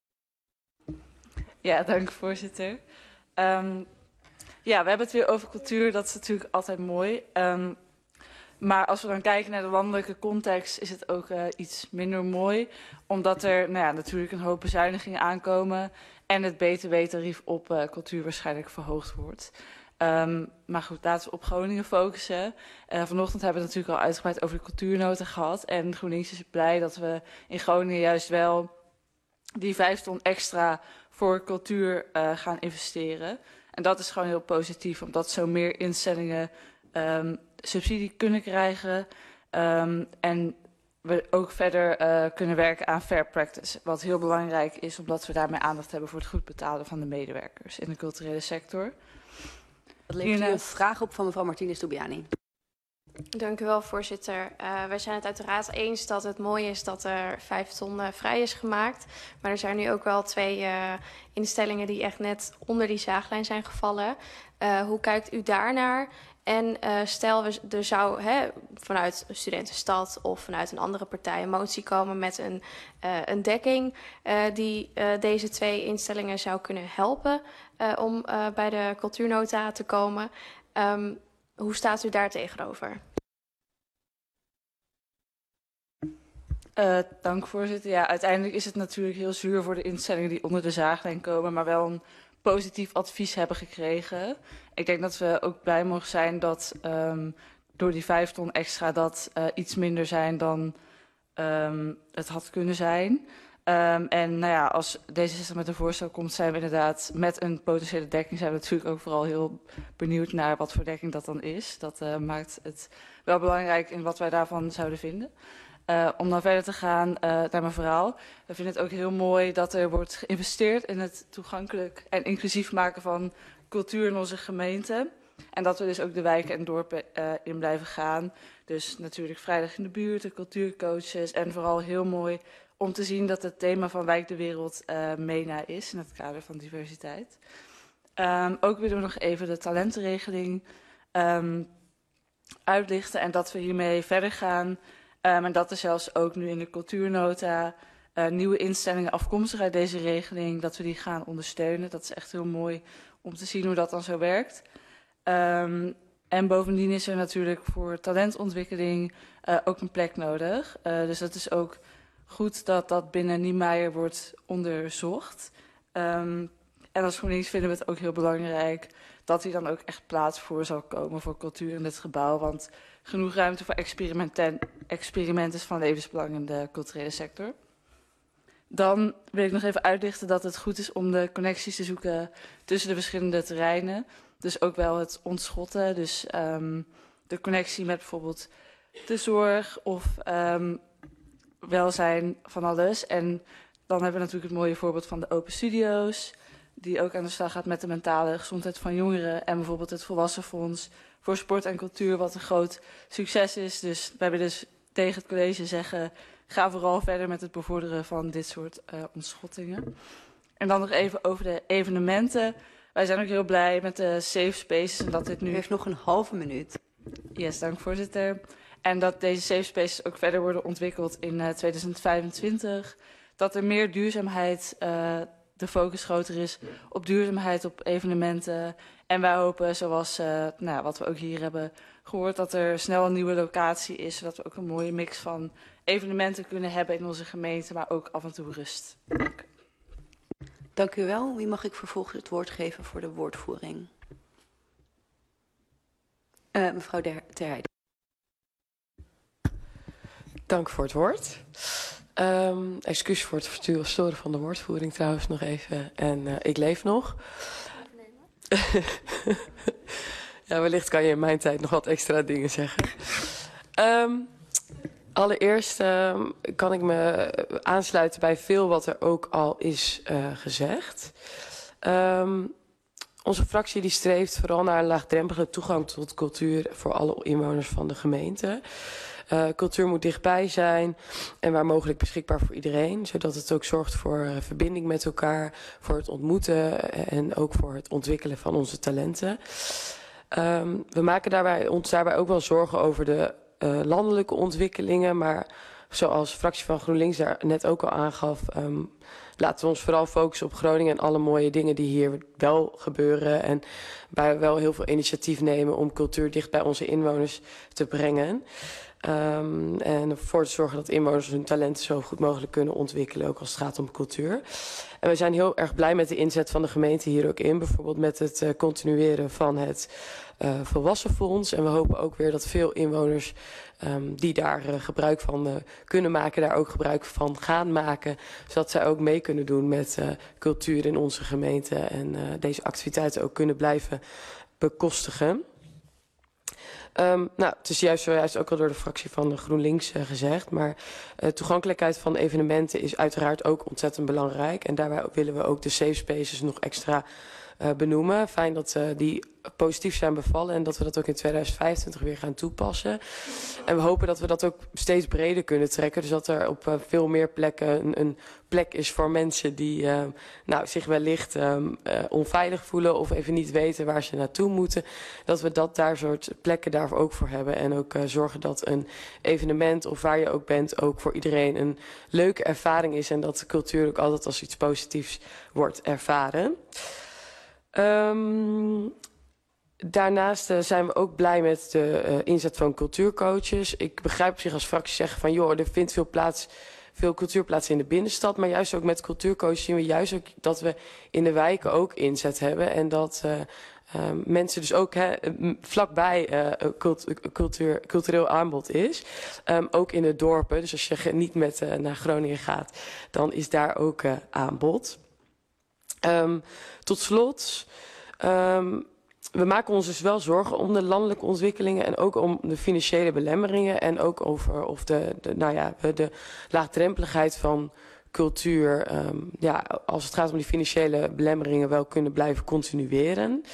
Ja, dank voorzitter. Um, ja, we hebben het weer over cultuur. Dat is natuurlijk altijd mooi. Um, maar als we dan kijken naar de landelijke context, is het ook uh, iets minder mooi. Omdat er nou ja, natuurlijk een hoop bezuinigingen aankomen en het B T W-tarief op uh, cultuur waarschijnlijk verhoogd wordt. Um, maar goed, laten we op Groningen focussen. Uh, vanochtend hebben we het natuurlijk al uitgebreid over de cultuurnota gehad. En GroenLinks is blij dat we in Groningen juist wel die vijf ton extra voor cultuur uh, gaan investeren. En dat is gewoon heel positief, omdat zo meer instellingen um, subsidie kunnen krijgen. Um, en we ook verder uh, kunnen werken aan fair practice. Wat heel belangrijk is, omdat we daarmee aandacht hebben voor het goed betalen van de medewerkers in de culturele sector.
Dat levert u een vraag op van mevrouw Martinez Dubiani.
Dank u wel, voorzitter. Uh, wij zijn het uiteraard eens dat het mooi is dat er vijf ton uh, vrij is gemaakt. Maar er zijn nu ook wel twee uh, instellingen die echt net onder die zaaglijn zijn gevallen. Uh, hoe kijkt u daarnaar? En uh, stel, we, er zou hè, vanuit een studentenstad of vanuit een andere partij een motie komen met een, uh, een dekking uh, die uh, deze twee instellingen zou kunnen helpen uh, om uh, bij de cultuurnota te komen. Um, hoe staat u daar tegenover?
Uh, dank voorzitter. Ja, uiteindelijk is het natuurlijk heel zuur voor de instellingen die onder de zaaglijn komen, maar wel een positief advies hebben gekregen. Ik denk dat we ook blij mogen zijn dat um, door die vijf ton extra dat uh, iets minder zijn dan um, het had kunnen zijn. Um, en nou ja, als D zesenzestig met een voorstel komt, zijn we inderdaad met een potentiële dekking, zijn we natuurlijk ook vooral heel benieuwd naar wat voor dekking dat dan is. Dat uh, maakt het wel belangrijk in wat wij daarvan zouden vinden. Uh, om dan verder te gaan uh, naar mijn verhaal. We vinden het ook heel mooi dat er wordt geïnvesteerd in het toegankelijk en inclusief maken van cultuur in onze gemeente. En dat we dus ook de wijken en dorpen uh, in blijven gaan. Dus natuurlijk vrijdag in de buurt, de cultuurcoaches. En vooral heel mooi om te zien dat het thema van Wijk de Wereld uh, MENA is in het kader van diversiteit. Um, ook willen we nog even de talentenregeling um, uitlichten en dat we hiermee verder gaan. Um, en dat er zelfs ook nu in de cultuurnota uh, nieuwe instellingen afkomstig uit deze regeling, dat we die gaan ondersteunen. Dat is echt heel mooi om te zien hoe dat dan zo werkt. Um, en bovendien is er natuurlijk voor talentontwikkeling uh, ook een plek nodig. Uh, dus dat is ook goed dat dat binnen Niemeyer wordt onderzocht. Um, en als GroenLinks vinden we het ook heel belangrijk dat hier dan ook echt plaats voor zal komen voor cultuur in dit gebouw. Want genoeg ruimte voor experimenten is van levensbelang in de culturele sector. Dan wil ik nog even uitlichten dat het goed is om de connecties te zoeken tussen de verschillende terreinen. Dus ook wel het ontschotten, dus um, de connectie met bijvoorbeeld de zorg of um, welzijn van alles. En dan hebben we natuurlijk het mooie voorbeeld van de Open Studio's, die ook aan de slag gaat met de mentale gezondheid van jongeren. En bijvoorbeeld het Volwassenfonds voor sport en cultuur, wat een groot succes is. Dus wij willen dus tegen het college zeggen, ga vooral verder met het bevorderen van dit soort uh, ontschottingen. En dan nog even over de evenementen. Wij zijn ook heel blij met de safe spaces en dat dit nu...
U heeft nog een halve minuut.
Yes, dank voorzitter. En dat deze safe spaces ook verder worden ontwikkeld in uh, tweeduizend vijfentwintig. Dat er meer duurzaamheid, uh, de focus groter is op duurzaamheid op evenementen. En wij hopen, zoals uh, nou, wat we ook hier hebben gehoord, dat er snel een nieuwe locatie is, zodat we ook een mooie mix van evenementen kunnen hebben in onze gemeente, maar ook af en toe rust. Dank.
Dank u wel. Wie mag ik vervolgens het woord geven voor de woordvoering? Uh, mevrouw Ter Heide.
Dank voor het woord. Um, excuus voor het versturen storen van de woordvoering trouwens nog even. En uh, ik leef nog. Ja, wellicht kan je in mijn tijd nog wat extra dingen zeggen. Um, allereerst um, kan ik me aansluiten bij veel wat er ook al is uh, gezegd. Um, onze fractie die streeft vooral naar een laagdrempelige toegang tot cultuur voor alle inwoners van de gemeente. Uh, cultuur moet dichtbij zijn en waar mogelijk beschikbaar voor iedereen. Zodat het ook zorgt voor uh, verbinding met elkaar, voor het ontmoeten en ook voor het ontwikkelen van onze talenten. Um, we maken daarbij, ons daarbij ook wel zorgen over de uh, landelijke ontwikkelingen. Maar zoals de fractie van GroenLinks daar net ook al aangaf, um, laten we ons vooral focussen op Groningen en alle mooie dingen die hier wel gebeuren. En waar we wel heel veel initiatief nemen om cultuur dicht bij onze inwoners te brengen. Um, en ervoor te zorgen dat inwoners hun talenten zo goed mogelijk kunnen ontwikkelen, ook als het gaat om cultuur. En we zijn heel erg blij met de inzet van de gemeente hier ook in. Bijvoorbeeld met het uh, continueren van het uh, Volwassenfonds. En we hopen ook weer dat veel inwoners um, die daar uh, gebruik van uh, kunnen maken, daar ook gebruik van gaan maken. Zodat zij ook mee kunnen doen met uh, cultuur in onze gemeente. En uh, deze activiteiten ook kunnen blijven bekostigen. Um, nou, het is juist zojuist ook al door de fractie van de GroenLinks uh, gezegd. Maar uh, toegankelijkheid van evenementen is uiteraard ook ontzettend belangrijk. En daarbij willen we ook de safe spaces nog extra uh, benoemen. Fijn dat uh, die positief zijn bevallen en dat we dat ook in tweeduizend vijfentwintig weer gaan toepassen. En we hopen dat we dat ook steeds breder kunnen trekken. Dus dat er op uh, veel meer plekken een, een plek is voor mensen die uh, nou, zich wellicht um, uh, onveilig voelen of even niet weten waar ze naartoe moeten. Dat we dat daar soort plekken daarvoor ook voor hebben. En ook uh, zorgen dat een evenement of waar je ook bent ook voor iedereen een leuke ervaring is. En dat de cultuur ook altijd als iets positiefs wordt ervaren. Um, Daarnaast uh, zijn we ook blij met de uh, inzet van cultuurcoaches. Ik begrijp op zich als fractie zeggen van joh, er vindt veel plaats, veel cultuur plaats in de binnenstad. Maar juist ook met cultuurcoaches zien we juist ook dat we in de wijken ook inzet hebben. En dat uh, uh, mensen dus ook hè, vlakbij uh, cultuur, cultureel aanbod is. Um, ook in de dorpen. Dus als je niet met uh, naar Groningen gaat, dan is daar ook uh, aanbod. Um, tot slot. Um, We maken ons dus wel zorgen om de landelijke ontwikkelingen en ook om de financiële belemmeringen en ook over of de, de, nou ja, de laagdrempeligheid van cultuur, um, ja, als het gaat om die financiële belemmeringen, wel kunnen blijven continueren.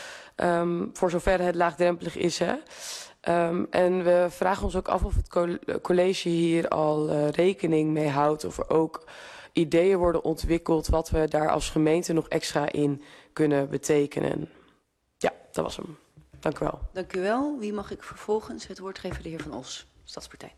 Um, voor zover het laagdrempelig is. Hè. Um, en we vragen ons ook af of het college hier al uh, rekening mee houdt of er ook ideeën worden ontwikkeld wat we daar als gemeente nog extra in kunnen betekenen. Ja, dat was hem. Dank u wel.
Dank u wel. Wie mag ik vervolgens het woord geven? De heer Van Os, Stadspartij.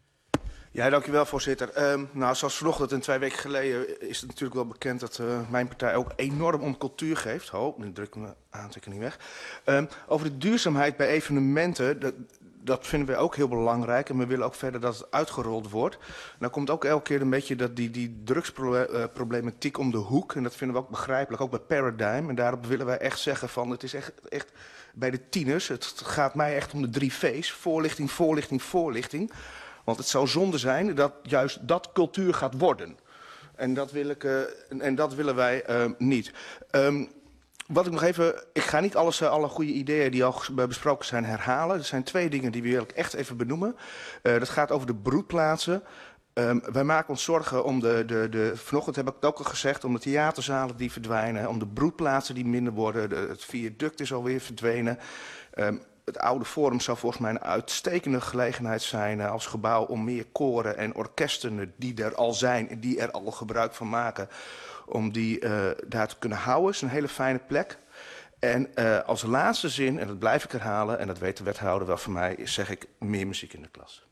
Ja, dank u wel, voorzitter. Um, nou, zoals vanochtend en twee weken geleden is het natuurlijk wel bekend dat uh, mijn partij ook enorm om cultuur geeft. Ho, nu druk ik mijn aantekening weg. Um, over de duurzaamheid bij evenementen, dat, dat vinden we ook heel belangrijk. En we willen ook verder dat het uitgerold wordt. Nou komt ook elke keer een beetje dat die, die drugsproblematiek om de hoek. En dat vinden we ook begrijpelijk, ook bij Paradigm. En daarop willen wij echt zeggen van, het is echt, echt bij de tieners, het gaat mij echt om de drie V's. Voorlichting, voorlichting, voorlichting. Want het zou zonde zijn dat juist dat cultuur gaat worden. En dat, wil ik, uh, en, en dat willen wij uh, niet. Um, wat ik nog even, ik ga niet alles, uh, alle goede ideeën die al besproken zijn herhalen. Er zijn twee dingen die wil ik echt even benoemen. Uh, dat gaat over de broedplaatsen. Um, wij maken ons zorgen om de, de, de, vanochtend heb ik het ook al gezegd, om de theaterzalen die verdwijnen. Om de broedplaatsen die minder worden. De, het viaduct is alweer verdwenen. Um, Het oude Forum zou volgens mij een uitstekende gelegenheid zijn als gebouw om meer koren en orkesten die er al zijn en die er al gebruik van maken, om die uh, daar te kunnen houden. Het is een hele fijne plek. En uh, als laatste zin, en dat blijf ik herhalen, en dat weet de wethouder wel van mij, zeg ik meer muziek in de klas.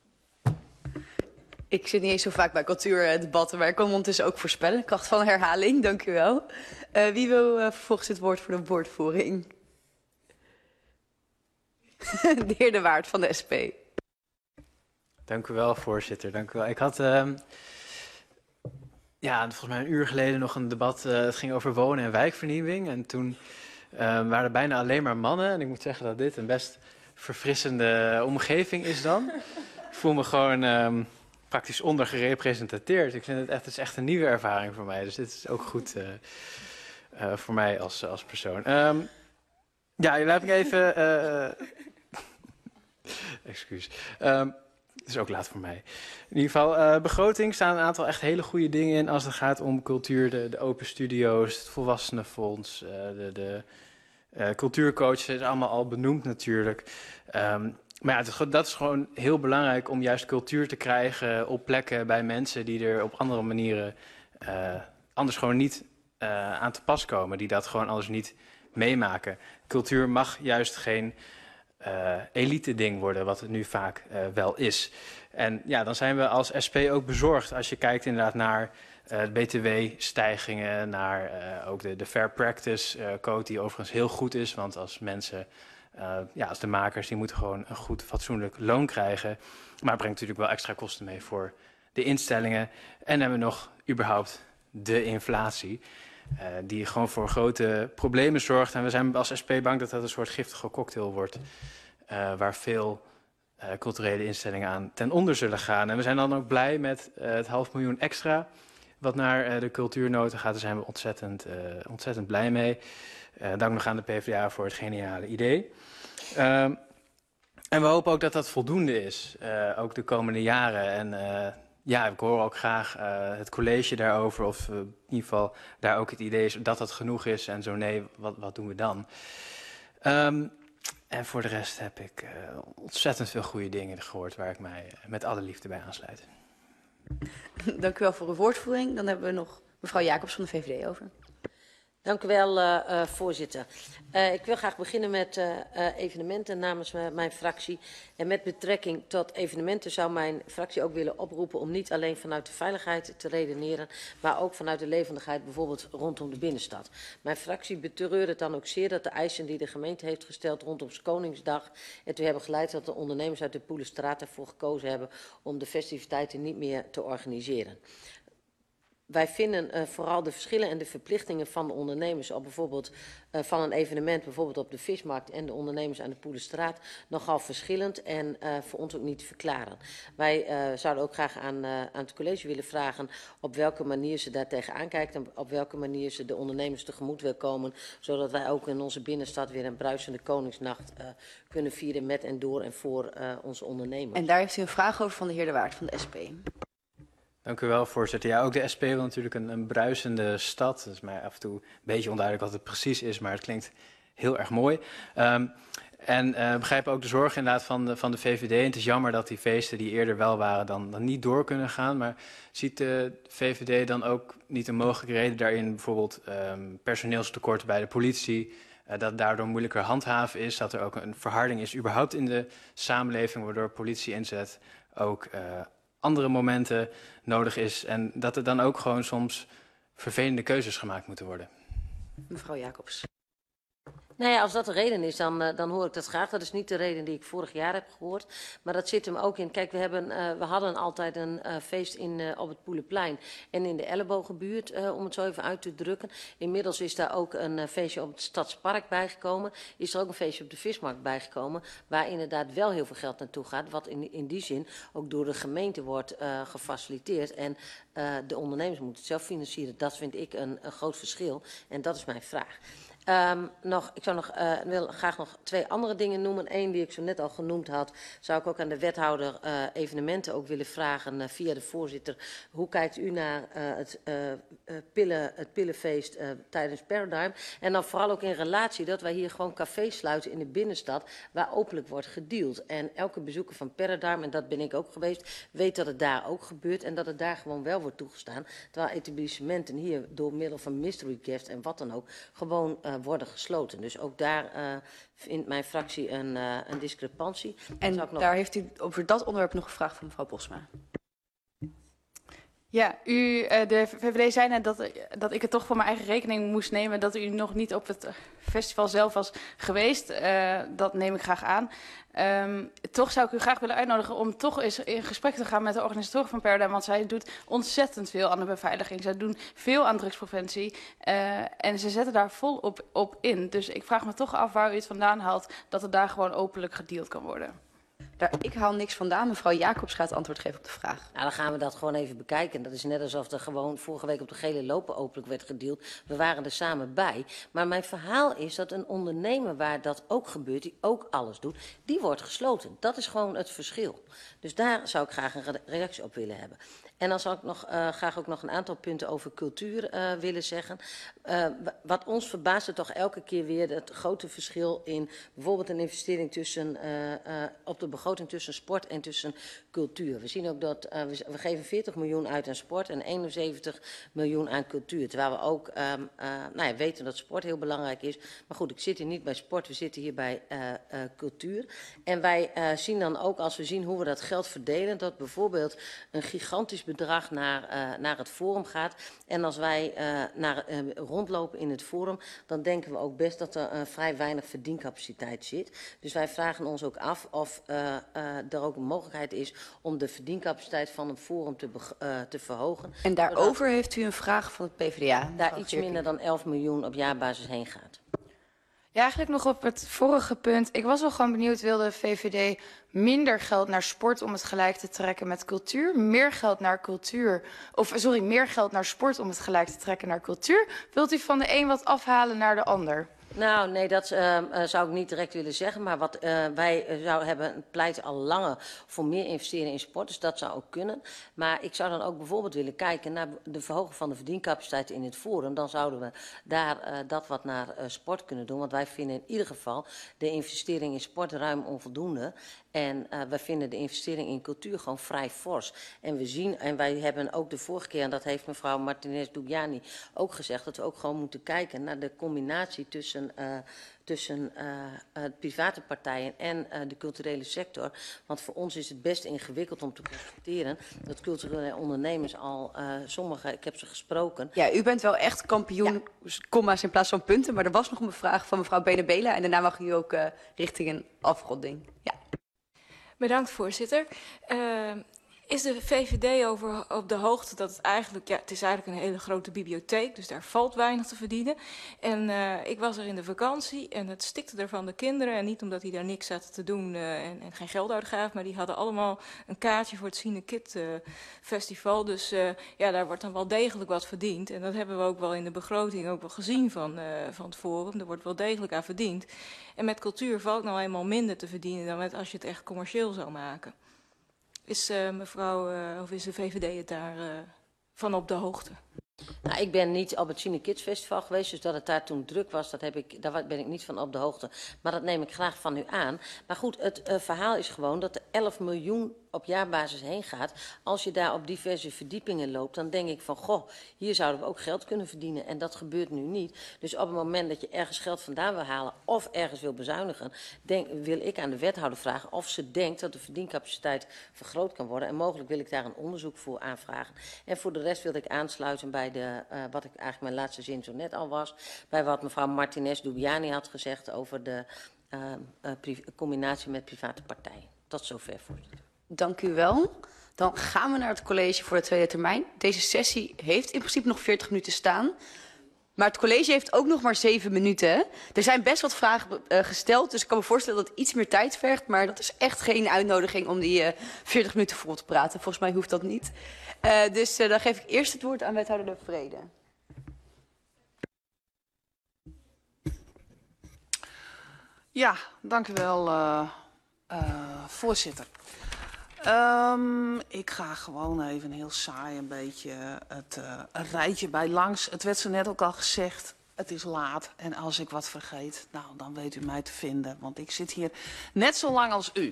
Ik zit niet eens zo vaak bij cultuurdebatten, maar ik kan ondertussen ook voorspellen. Kracht van herhaling, dank u wel. Uh, wie wil uh, vervolgens het woord voor de woordvoering? De heer De Waard van de S P.
Dank u wel, voorzitter. Dank u wel. Ik had uh, ja, volgens mij een uur geleden nog een debat. Uh, het ging over wonen en wijkvernieuwing. En toen uh, waren er bijna alleen maar mannen. En ik moet zeggen dat dit een best verfrissende omgeving is dan. Ik voel me gewoon um, praktisch ondergerepresenteerd. Ik vind het echt, het is echt een nieuwe ervaring voor mij. Dus dit is ook goed uh, uh, voor mij als, als persoon. Um, ja, laat ik even... Uh, excuus. Um, Het is ook laat voor mij. In ieder geval, uh, begroting staan een aantal echt hele goede dingen in als het gaat om cultuur. De, de open studio's, het volwassenenfonds, uh, de, de uh, cultuurcoaches. Het is allemaal al benoemd natuurlijk. Um, maar ja, het is, dat is gewoon heel belangrijk om juist cultuur te krijgen op plekken bij mensen die er op andere manieren uh, anders gewoon niet uh, aan te pas komen. Die dat gewoon anders niet meemaken. Cultuur mag juist geen... Uh, elite-ding worden, wat het nu vaak uh, wel is. En ja, dan zijn we als S P ook bezorgd als je kijkt inderdaad naar uh, de B T W-stijgingen, naar uh, ook de, de Fair Practice uh, code, die overigens heel goed is, want als mensen, uh, ja, als de makers, die moeten gewoon een goed, fatsoenlijk loon krijgen. Maar het brengt natuurlijk wel extra kosten mee voor de instellingen. En dan hebben we nog überhaupt de inflatie. Uh, die gewoon voor grote problemen zorgt. En we zijn als S P bang dat dat een soort giftige cocktail wordt. Uh, waar veel uh, culturele instellingen aan ten onder zullen gaan. En we zijn dan ook blij met uh, het half miljoen extra wat naar uh, de cultuurnoten gaat. Daar zijn we ontzettend, uh, ontzettend blij mee. Uh, dank nog aan de PvdA voor het geniale idee. Uh, en we hopen ook dat dat voldoende is. Uh, ook de komende jaren. En... Uh, Ja, ik hoor ook graag uh, het college daarover, of uh, in ieder geval daar ook het idee is dat dat genoeg is. En zo nee, wat, wat doen we dan? Um, en voor de rest heb ik uh, ontzettend veel goede dingen gehoord waar ik mij uh, met alle liefde bij aansluit.
Dank u wel voor uw woordvoering. Dan hebben we nog mevrouw Jacobs van de V V D over.
Dank u wel, uh, uh, voorzitter. Uh, ik wil graag beginnen met uh, uh, evenementen namens uh, mijn fractie. En met betrekking tot evenementen zou mijn fractie ook willen oproepen om niet alleen vanuit de veiligheid te redeneren, maar ook vanuit de levendigheid bijvoorbeeld rondom de binnenstad. Mijn fractie betreurt het dan ook zeer dat de eisen die de gemeente heeft gesteld rondom Koningsdag ertoe hebben geleid dat de ondernemers uit de Poelenstraat ervoor gekozen hebben om de festiviteiten niet meer te organiseren. Wij vinden uh, vooral de verschillen en de verplichtingen van de ondernemers op bijvoorbeeld uh, van een evenement, bijvoorbeeld op de Vismarkt en de ondernemers aan de Poelenstraat, nogal verschillend en uh, voor ons ook niet te verklaren. Wij uh, zouden ook graag aan, uh, aan het college willen vragen op welke manier ze daar tegenaan kijkt en op welke manier ze de ondernemers tegemoet wil komen, zodat wij ook in onze binnenstad weer een bruisende Koningsnacht uh, kunnen vieren met en door en voor uh, onze ondernemers.
En daar heeft u een vraag over van de heer De Waard van de S P.
Dank u wel, voorzitter. Ja, ook de S P wil natuurlijk een, een bruisende stad. Het is mij af en toe een beetje onduidelijk wat het precies is, maar het klinkt heel erg mooi. Um, en uh, begrijpen ook de zorg inderdaad van de, van de V V D. En het is jammer dat die feesten die eerder wel waren dan, dan niet door kunnen gaan. Maar ziet de V V D dan ook niet een mogelijke reden daarin, bijvoorbeeld um, personeelstekort bij de politie, uh, dat daardoor moeilijker handhaven is, dat er ook een verharding is überhaupt in de samenleving, waardoor politie inzet ook uh, andere momenten nodig is en dat er dan ook gewoon soms vervelende keuzes gemaakt moeten worden.
Mevrouw Jacobs.
Nou ja, als dat de reden is, dan, uh, dan hoor ik dat graag. Dat is niet de reden die ik vorig jaar heb gehoord. Maar dat zit hem ook in. Kijk, we, hebben, uh, we hadden altijd een uh, feest in, uh, op het Poelenplein en in de Ellebogenbuurt, uh, om het zo even uit te drukken. Inmiddels is daar ook een uh, feestje op het Stadspark bijgekomen. Is er ook een feestje op de Vismarkt bijgekomen, waar inderdaad wel heel veel geld naartoe gaat. Wat in, in die zin ook door de gemeente wordt uh, gefaciliteerd. En uh, de ondernemers moeten het zelf financieren. Dat vind ik een, een groot verschil. En dat is mijn vraag. Um, nog, ik zou nog, uh, wil graag nog twee andere dingen noemen. Eén die ik zo net al genoemd had, zou ik ook aan de wethouder uh, evenementen ook willen vragen uh, via de voorzitter. Hoe kijkt u naar uh, het, uh, uh, pillen, het pillenfeest uh, tijdens Paradigm? En dan vooral ook in relatie dat wij hier gewoon cafés sluiten in de binnenstad waar openlijk wordt gedeeld. En elke bezoeker van Paradigm, en dat ben ik ook geweest, weet dat het daar ook gebeurt en dat het daar gewoon wel wordt toegestaan. Terwijl etablissementen hier door middel van mystery guests en wat dan ook gewoon uh, worden gesloten. Dus ook daar uh, vindt mijn fractie een, uh, een discrepantie.
En nog... daar heeft u over dat onderwerp nog gevraagd van mevrouw Bosma.
Ja, u, de V V D zei net dat, dat ik het toch voor mijn eigen rekening moest nemen dat u nog niet op het festival zelf was geweest. Uh, dat neem ik graag aan. Um, toch zou ik u graag willen uitnodigen om toch eens in gesprek te gaan met de organisatoren van Paradigm, want zij doet ontzettend veel aan de beveiliging. Zij doen veel aan drugspreventie uh, en ze zetten daar volop op, op in. Dus ik vraag me toch af waar u het vandaan haalt dat er daar gewoon openlijk gedeeld kan worden.
Daar, ik haal niks vandaan. Mevrouw Jacobs gaat antwoord geven op de vraag.
Nou, dan gaan we dat gewoon even bekijken. Dat is net alsof er gewoon vorige week op de gele lopen openlijk werd gedeeld. We waren er samen bij. Maar mijn verhaal is dat een ondernemer waar dat ook gebeurt, die ook alles doet, die wordt gesloten. Dat is gewoon het verschil. Dus daar zou ik graag een reactie op willen hebben. En dan zou ik nog, uh, graag ook nog een aantal punten over cultuur uh, willen zeggen. Uh, wat ons verbaast er toch elke keer weer het grote verschil in bijvoorbeeld een investering tussen, uh, uh, op de begroting tussen sport en tussen cultuur. We zien ook dat uh, we, we geven veertig miljoen uit aan sport en eenenzeventig miljoen aan cultuur. Terwijl we ook um, uh, nou ja, weten dat sport heel belangrijk is. Maar goed, ik zit hier niet bij sport, we zitten hier bij uh, uh, cultuur. En wij uh, zien dan ook, als we zien hoe we dat geld verdelen, dat bijvoorbeeld een gigantisch bedrag naar, uh, naar het Forum gaat. En als wij uh, naar, uh, rondlopen in het Forum, dan denken we ook best dat er uh, vrij weinig verdiencapaciteit zit. Dus wij vragen ons ook af of uh, uh, er ook een mogelijkheid is om de verdiencapaciteit van het Forum te, uh, te verhogen.
En daarover heeft u een vraag van het P v d A.
Daar iets minder dan elf miljoen op jaarbasis heen gaat.
Ja, eigenlijk nog op het vorige punt. Ik was wel gewoon benieuwd, wil de V V D minder geld naar sport om het gelijk te trekken met cultuur? Meer geld naar cultuur, of sorry, meer geld naar sport om het gelijk te trekken naar cultuur? Wilt u van de een wat afhalen naar de ander?
Nou, nee, dat uh, uh, zou ik niet direct willen zeggen. Maar wat uh, wij uh, zou hebben pleiten al langer voor meer investeren in sport. Dus dat zou ook kunnen. Maar ik zou dan ook bijvoorbeeld willen kijken naar de verhoging van de verdiencapaciteit in het Forum. Dan zouden we daar uh, dat wat naar uh, sport kunnen doen. Want wij vinden in ieder geval de investering in sport ruim onvoldoende. En uh, wij vinden de investering in cultuur gewoon vrij fors. En we zien, en wij hebben ook de vorige keer, en dat heeft mevrouw Martinez-Doubjani ook gezegd, dat we ook gewoon moeten kijken naar de combinatie tussen, uh, tussen uh, uh, private partijen en uh, de culturele sector. Want voor ons is het best ingewikkeld om te constateren dat culturele ondernemers al, uh, sommige, ik heb ze gesproken.
Ja, u bent wel echt kampioen, ja. Komma's in plaats van punten. Maar er was nog een vraag van mevrouw Benebela en daarna mag u ook uh, richting een afronding. Ja.
Bedankt, voorzitter. Uh, is de V V D over op de hoogte dat het eigenlijk, ja, het is eigenlijk een hele grote bibliotheek, dus daar valt weinig te verdienen. En uh, ik was er in de vakantie en het stikte er van de kinderen. En niet omdat die daar niks zaten te doen uh, en, en geen geld uitgaven, maar die hadden allemaal een kaartje voor het Cine Kid uh, Festival. Dus uh, ja, daar wordt dan wel degelijk wat verdiend. En dat hebben we ook wel in de begroting ook wel gezien van, uh, van het Forum. Er wordt wel degelijk aan verdiend. En met cultuur valt nou eenmaal minder te verdienen dan met als je het echt commercieel zou maken. Is uh, mevrouw, uh, of is de V V D het daar uh, van op de hoogte?
Nou, ik ben niet op het Cine Kids Festival geweest, dus dat het daar toen druk was, dat heb ik, daar ben ik niet van op de hoogte. Maar dat neem ik graag van u aan. Maar goed, het uh, verhaal is gewoon dat er elf miljoen op jaarbasis heen gaat. Als je daar op diverse verdiepingen loopt, dan denk ik van, goh, hier zouden we ook geld kunnen verdienen. En dat gebeurt nu niet. Dus op het moment dat je ergens geld vandaan wil halen of ergens wil bezuinigen, denk, wil ik aan de wethouder vragen of ze denkt dat de verdiencapaciteit vergroot kan worden. En mogelijk wil ik daar een onderzoek voor aanvragen. En voor de rest wil ik aansluiten bij de, uh, wat ik eigenlijk mijn laatste zin zo net al was, bij wat mevrouw Martinez-Doubjani had gezegd over de uh, uh, combinatie met private partijen. Tot zover, voorzitter.
Dank u wel. Dan gaan we naar het college voor de tweede termijn. Deze sessie heeft in principe nog veertig minuten staan. Maar het college heeft ook nog maar zeven minuten. Er zijn best wat vragen uh, gesteld, dus ik kan me voorstellen dat het iets meer tijd vergt. Maar dat is echt geen uitnodiging om die uh, veertig minuten vol te praten. Volgens mij hoeft dat niet. Uh, dus uh, dan geef ik eerst het woord aan wethouder De Vrede.
Ja, dank u wel, uh, uh, voorzitter. Um, ik ga gewoon even heel saai een beetje het uh, een rijtje bij langs. Het werd zo net ook al gezegd, het is laat. En als ik wat vergeet, nou, dan weet u mij te vinden. Want ik zit hier net zo lang als u.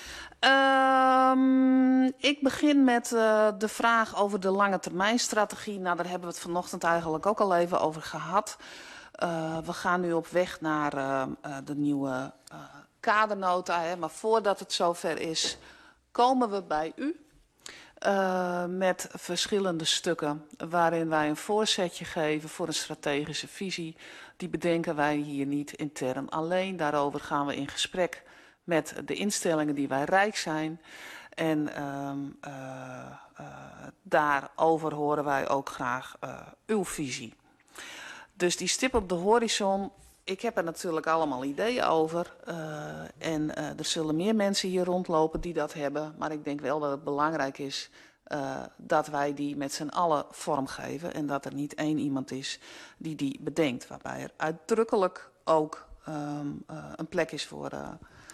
Um, ik begin met uh, de vraag over de lange termijnstrategie. Nou, daar hebben we het vanochtend eigenlijk ook al even over gehad. Uh, we gaan nu op weg naar uh, uh, de nieuwe uh, kadernota. Hè, maar voordat het zover is, komen we bij u. Uh, met verschillende stukken waarin wij een voorzetje geven voor een strategische visie. Die bedenken wij hier niet intern alleen. Daarover gaan we in gesprek met de instellingen die wij rijk zijn. En um, uh, uh, daarover horen wij ook graag uh, uw visie. Dus die stip op de horizon, ik heb er natuurlijk allemaal ideeën over. Uh, en uh, er zullen meer mensen hier rondlopen die dat hebben. Maar ik denk wel dat het belangrijk is uh, dat wij die met z'n allen vormgeven. En dat er niet één iemand is die die bedenkt. Waarbij er uitdrukkelijk ook um, uh, een plek is voor uh,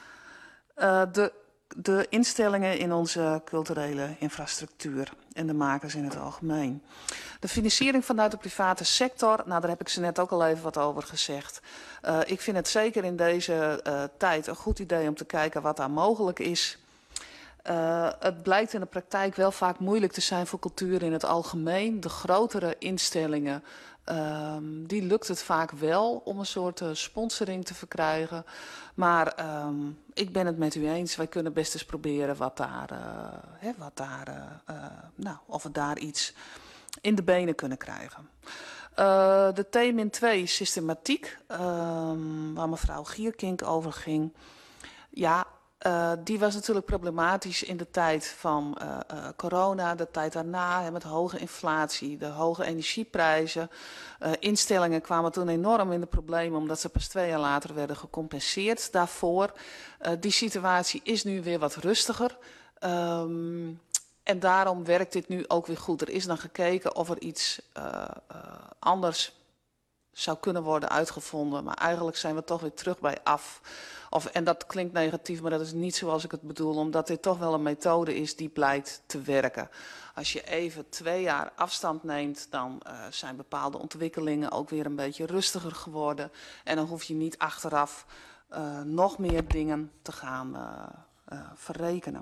uh, de, de instellingen in onze culturele infrastructuur. En de makers in het algemeen. De financiering vanuit de private sector, nou daar heb ik ze net ook al even wat over gezegd. Uh, ik vind het zeker in deze uh, tijd een goed idee om te kijken wat daar mogelijk is. Uh, het blijkt in de praktijk wel vaak moeilijk te zijn voor cultuur in het algemeen. De grotere instellingen, uh, die lukt het vaak wel om een soort uh, sponsoring te verkrijgen. Maar uh, ik ben het met u eens. Wij kunnen best eens proberen wat daar, uh, hè, wat daar uh, uh, nou, of we daar iets in de benen kunnen krijgen. Uh, de T twee systematiek, uh, waar mevrouw Gierkink over ging. Ja, uh, die was natuurlijk problematisch in de tijd van uh, uh, corona, de tijd daarna, hè, met hoge inflatie, de hoge energieprijzen. Uh, instellingen kwamen toen enorm in de problemen omdat ze pas twee jaar later werden gecompenseerd daarvoor. Uh, die situatie is nu weer wat rustiger. Um, En daarom werkt dit nu ook weer goed. Er is dan gekeken of er iets uh, uh, anders zou kunnen worden uitgevonden. Maar eigenlijk zijn we toch weer terug bij af. Of, en dat klinkt negatief, maar dat is niet zoals ik het bedoel. Omdat dit toch wel een methode is die blijkt te werken. Als je even twee jaar afstand neemt, dan uh, zijn bepaalde ontwikkelingen ook weer een beetje rustiger geworden. En dan hoef je niet achteraf uh, nog meer dingen te gaan uh, uh, verrekenen.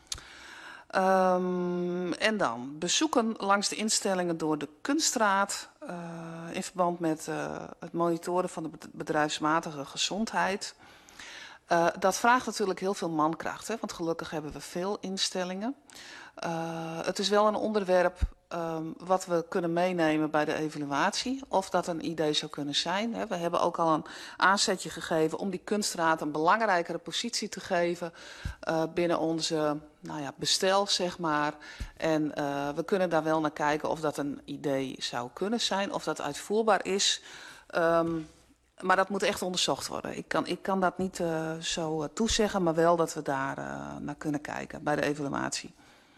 Um, en dan bezoeken langs de instellingen door de Kunstraad uh, in verband met uh, het monitoren van de bedrijfsmatige gezondheid. Uh, dat vraagt natuurlijk heel veel mankracht, hè, want gelukkig hebben we veel instellingen. Uh, het is wel een onderwerp um, wat we kunnen meenemen bij de evaluatie. Of dat een idee zou kunnen zijn. Hè. We hebben ook al een aanzetje gegeven om die Kunstraad een belangrijkere positie te geven uh, binnen onze nou ja, bestel, zeg maar. En uh, we kunnen daar wel naar kijken of dat een idee zou kunnen zijn, of dat uitvoerbaar is. Um, maar dat moet echt onderzocht worden. Ik kan, ik kan dat niet uh, zo uh, toezeggen, maar wel dat we daar uh, naar kunnen kijken bij de evaluatie.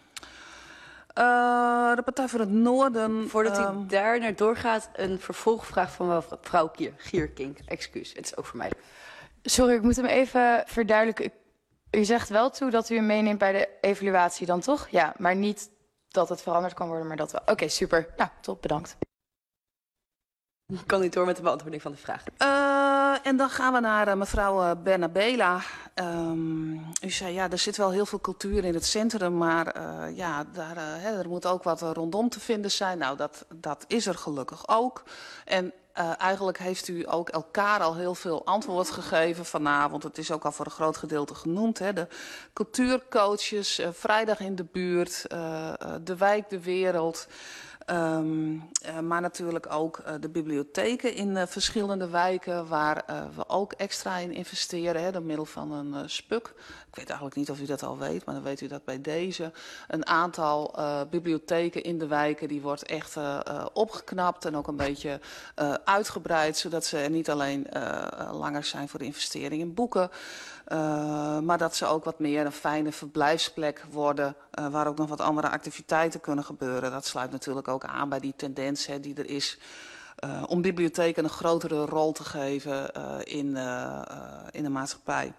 Uh, de Partij voor het Noorden.
Voordat u
um,
daar naar doorgaat, een vervolgvraag van mevrouw Gierkink. Excuus, het is ook voor mij.
Sorry, ik moet hem even verduidelijken. U zegt wel toe dat u hem meeneemt bij de evaluatie dan toch? Ja, maar niet dat het veranderd kan worden, maar dat wel. Oké, okay, super. Nou, top, bedankt.
Ik kan niet door met de beantwoording van de vraag.
Uh, en dan gaan we naar uh, mevrouw uh, Bernabela. Um, u zei, ja, er zit wel heel veel cultuur in het centrum, maar uh, ja, daar, uh, hè, er moet ook wat uh, rondom te vinden zijn. Nou, dat, dat is er gelukkig ook. En uh, eigenlijk heeft u ook elkaar al heel veel antwoord gegeven vanavond. Het is ook al voor een groot gedeelte genoemd. Hè. De cultuurcoaches, uh, vrijdag in de buurt, uh, uh, de wijk, de wereld. Um, uh, maar natuurlijk ook uh, de bibliotheken in uh, verschillende wijken waar uh, we ook extra in investeren, hè, door middel van een uh, spuk. Ik weet eigenlijk niet of u dat al weet, maar dan weet u dat bij deze. Een aantal uh, bibliotheken in de wijken die wordt echt uh, uh, opgeknapt en ook een beetje uh, uitgebreid, zodat ze er niet alleen uh, langer zijn voor de investering in boeken, Uh, maar dat ze ook wat meer een fijne verblijfsplek worden, uh, waar ook nog wat andere activiteiten kunnen gebeuren. Dat sluit natuurlijk ook aan bij die tendens hè, die er is uh, om bibliotheken een grotere rol te geven uh, in, uh, uh, in de maatschappij.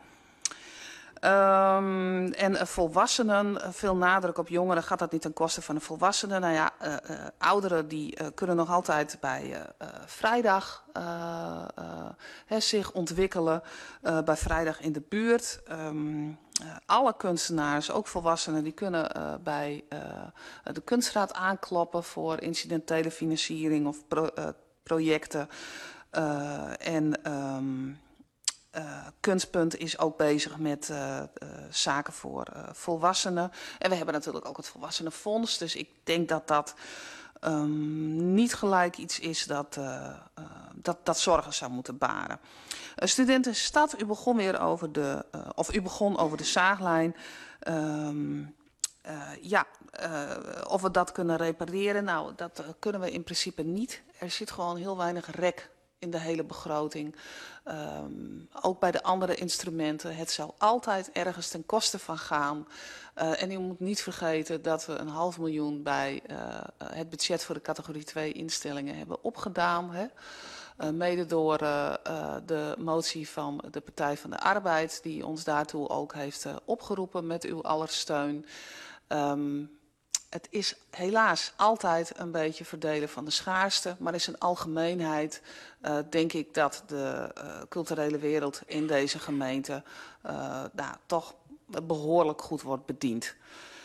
Um, en uh, volwassenen, uh, veel nadruk op jongeren, gaat dat niet ten koste van de volwassenen. Nou ja, uh, uh, ouderen die uh, kunnen nog altijd bij uh, uh, vrijdag uh, uh, hè, zich ontwikkelen. Uh, bij vrijdag in de buurt. Um, uh, alle kunstenaars, ook volwassenen, die kunnen uh, bij uh, de Kunstraad aankloppen voor incidentele financiering of pro, uh, projecten. Uh, en... Um, uh, Kunstpunt is ook bezig met uh, uh, zaken voor uh, volwassenen. En we hebben natuurlijk ook het Volwassenenfonds. Dus ik denk dat dat um, niet gelijk iets is dat, uh, uh, dat, dat zorgen zou moeten baren. Uh, Studentenstad, u begon weer over de, uh, of u begon over de zaaglijn. Um, Uh, ja, uh, of we dat kunnen repareren, nou, dat uh, kunnen we in principe niet. Er zit gewoon heel weinig rek in de hele begroting. Um, ook bij de andere instrumenten. Het zou altijd ergens ten koste van gaan. Uh, en u moet niet vergeten dat we een half miljoen bij uh, het budget voor de categorie twee instellingen hebben opgedaan. Hè? Uh, mede door uh, uh, de motie van de Partij van de Arbeid, die ons daartoe ook heeft uh, opgeroepen met uw aller steun. Um, het is helaas altijd een beetje verdelen van de schaarste, maar is een algemeenheid, uh, denk ik, dat de uh, culturele wereld in deze gemeente uh, nou, toch behoorlijk goed wordt bediend.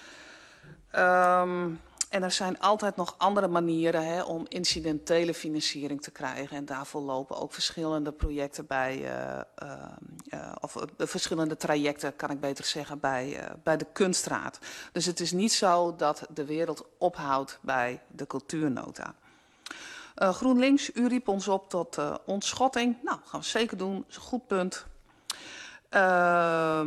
Um, En er zijn altijd nog andere manieren hè, om incidentele financiering te krijgen. En daarvoor lopen ook verschillende projecten bij, uh, uh, uh, of uh, verschillende trajecten, kan ik beter zeggen, bij, uh, bij de Kunstraad. Dus het is niet zo dat de wereld ophoudt bij de cultuurnota. Uh, GroenLinks, u riep ons op tot uh, ontschotting. Nou, gaan we zeker doen, dat is een goed punt. Uh,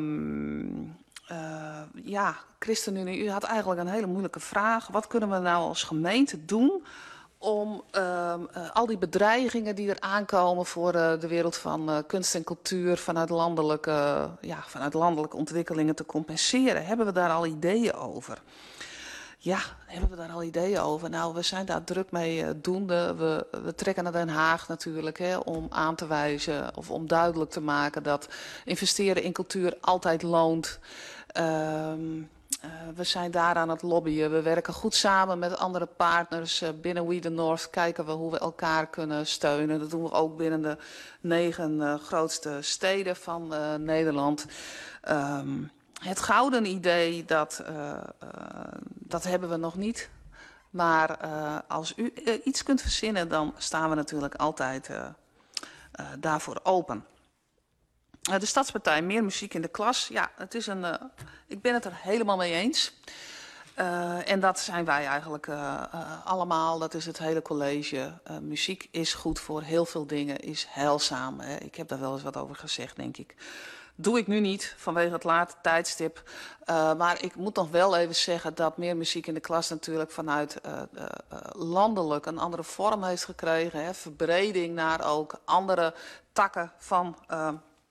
Uh, ja, ChristenUnie, u had eigenlijk een hele moeilijke vraag. Wat kunnen we nou als gemeente doen om uh, uh, al die bedreigingen die er aankomen voor uh, de wereld van uh, kunst en cultuur vanuit landelijke, uh, ja, vanuit landelijke ontwikkelingen te compenseren? Hebben we daar al ideeën over? Ja, hebben we daar al ideeën over? Nou, we zijn daar druk mee uh, doende. We, we trekken naar Den Haag natuurlijk hè, om aan te wijzen of om duidelijk te maken dat investeren in cultuur altijd loont. Uh, uh, we zijn daar aan het lobbyen. We werken goed samen met andere partners. Uh, binnen We the North kijken we hoe we elkaar kunnen steunen. Dat doen we ook binnen de negen uh, grootste steden van uh, Nederland. Um, Het gouden idee, dat, uh, uh, dat hebben we nog niet. Maar uh, als u uh, iets kunt verzinnen, dan staan we natuurlijk altijd uh, uh, daarvoor open. Uh, de Stadspartij, meer muziek in de klas. Ja, het is een, uh, ik ben het er helemaal mee eens. Uh, en dat zijn wij eigenlijk uh, uh, allemaal, dat is het hele college. Uh, muziek is goed voor heel veel dingen, is heilzaam. Hè. Ik heb daar wel eens wat over gezegd, denk ik. Doe ik nu niet, vanwege het late tijdstip. Uh, maar ik moet nog wel even zeggen dat meer muziek in de klas natuurlijk vanuit uh, uh, landelijk een andere vorm heeft gekregen. Hè. Verbreding naar ook andere takken van uh,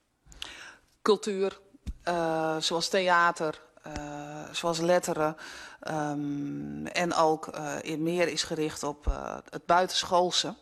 cultuur, uh, zoals theater, uh, zoals letteren. Um, en ook uh, meer is gericht op uh, het buitenschoolse.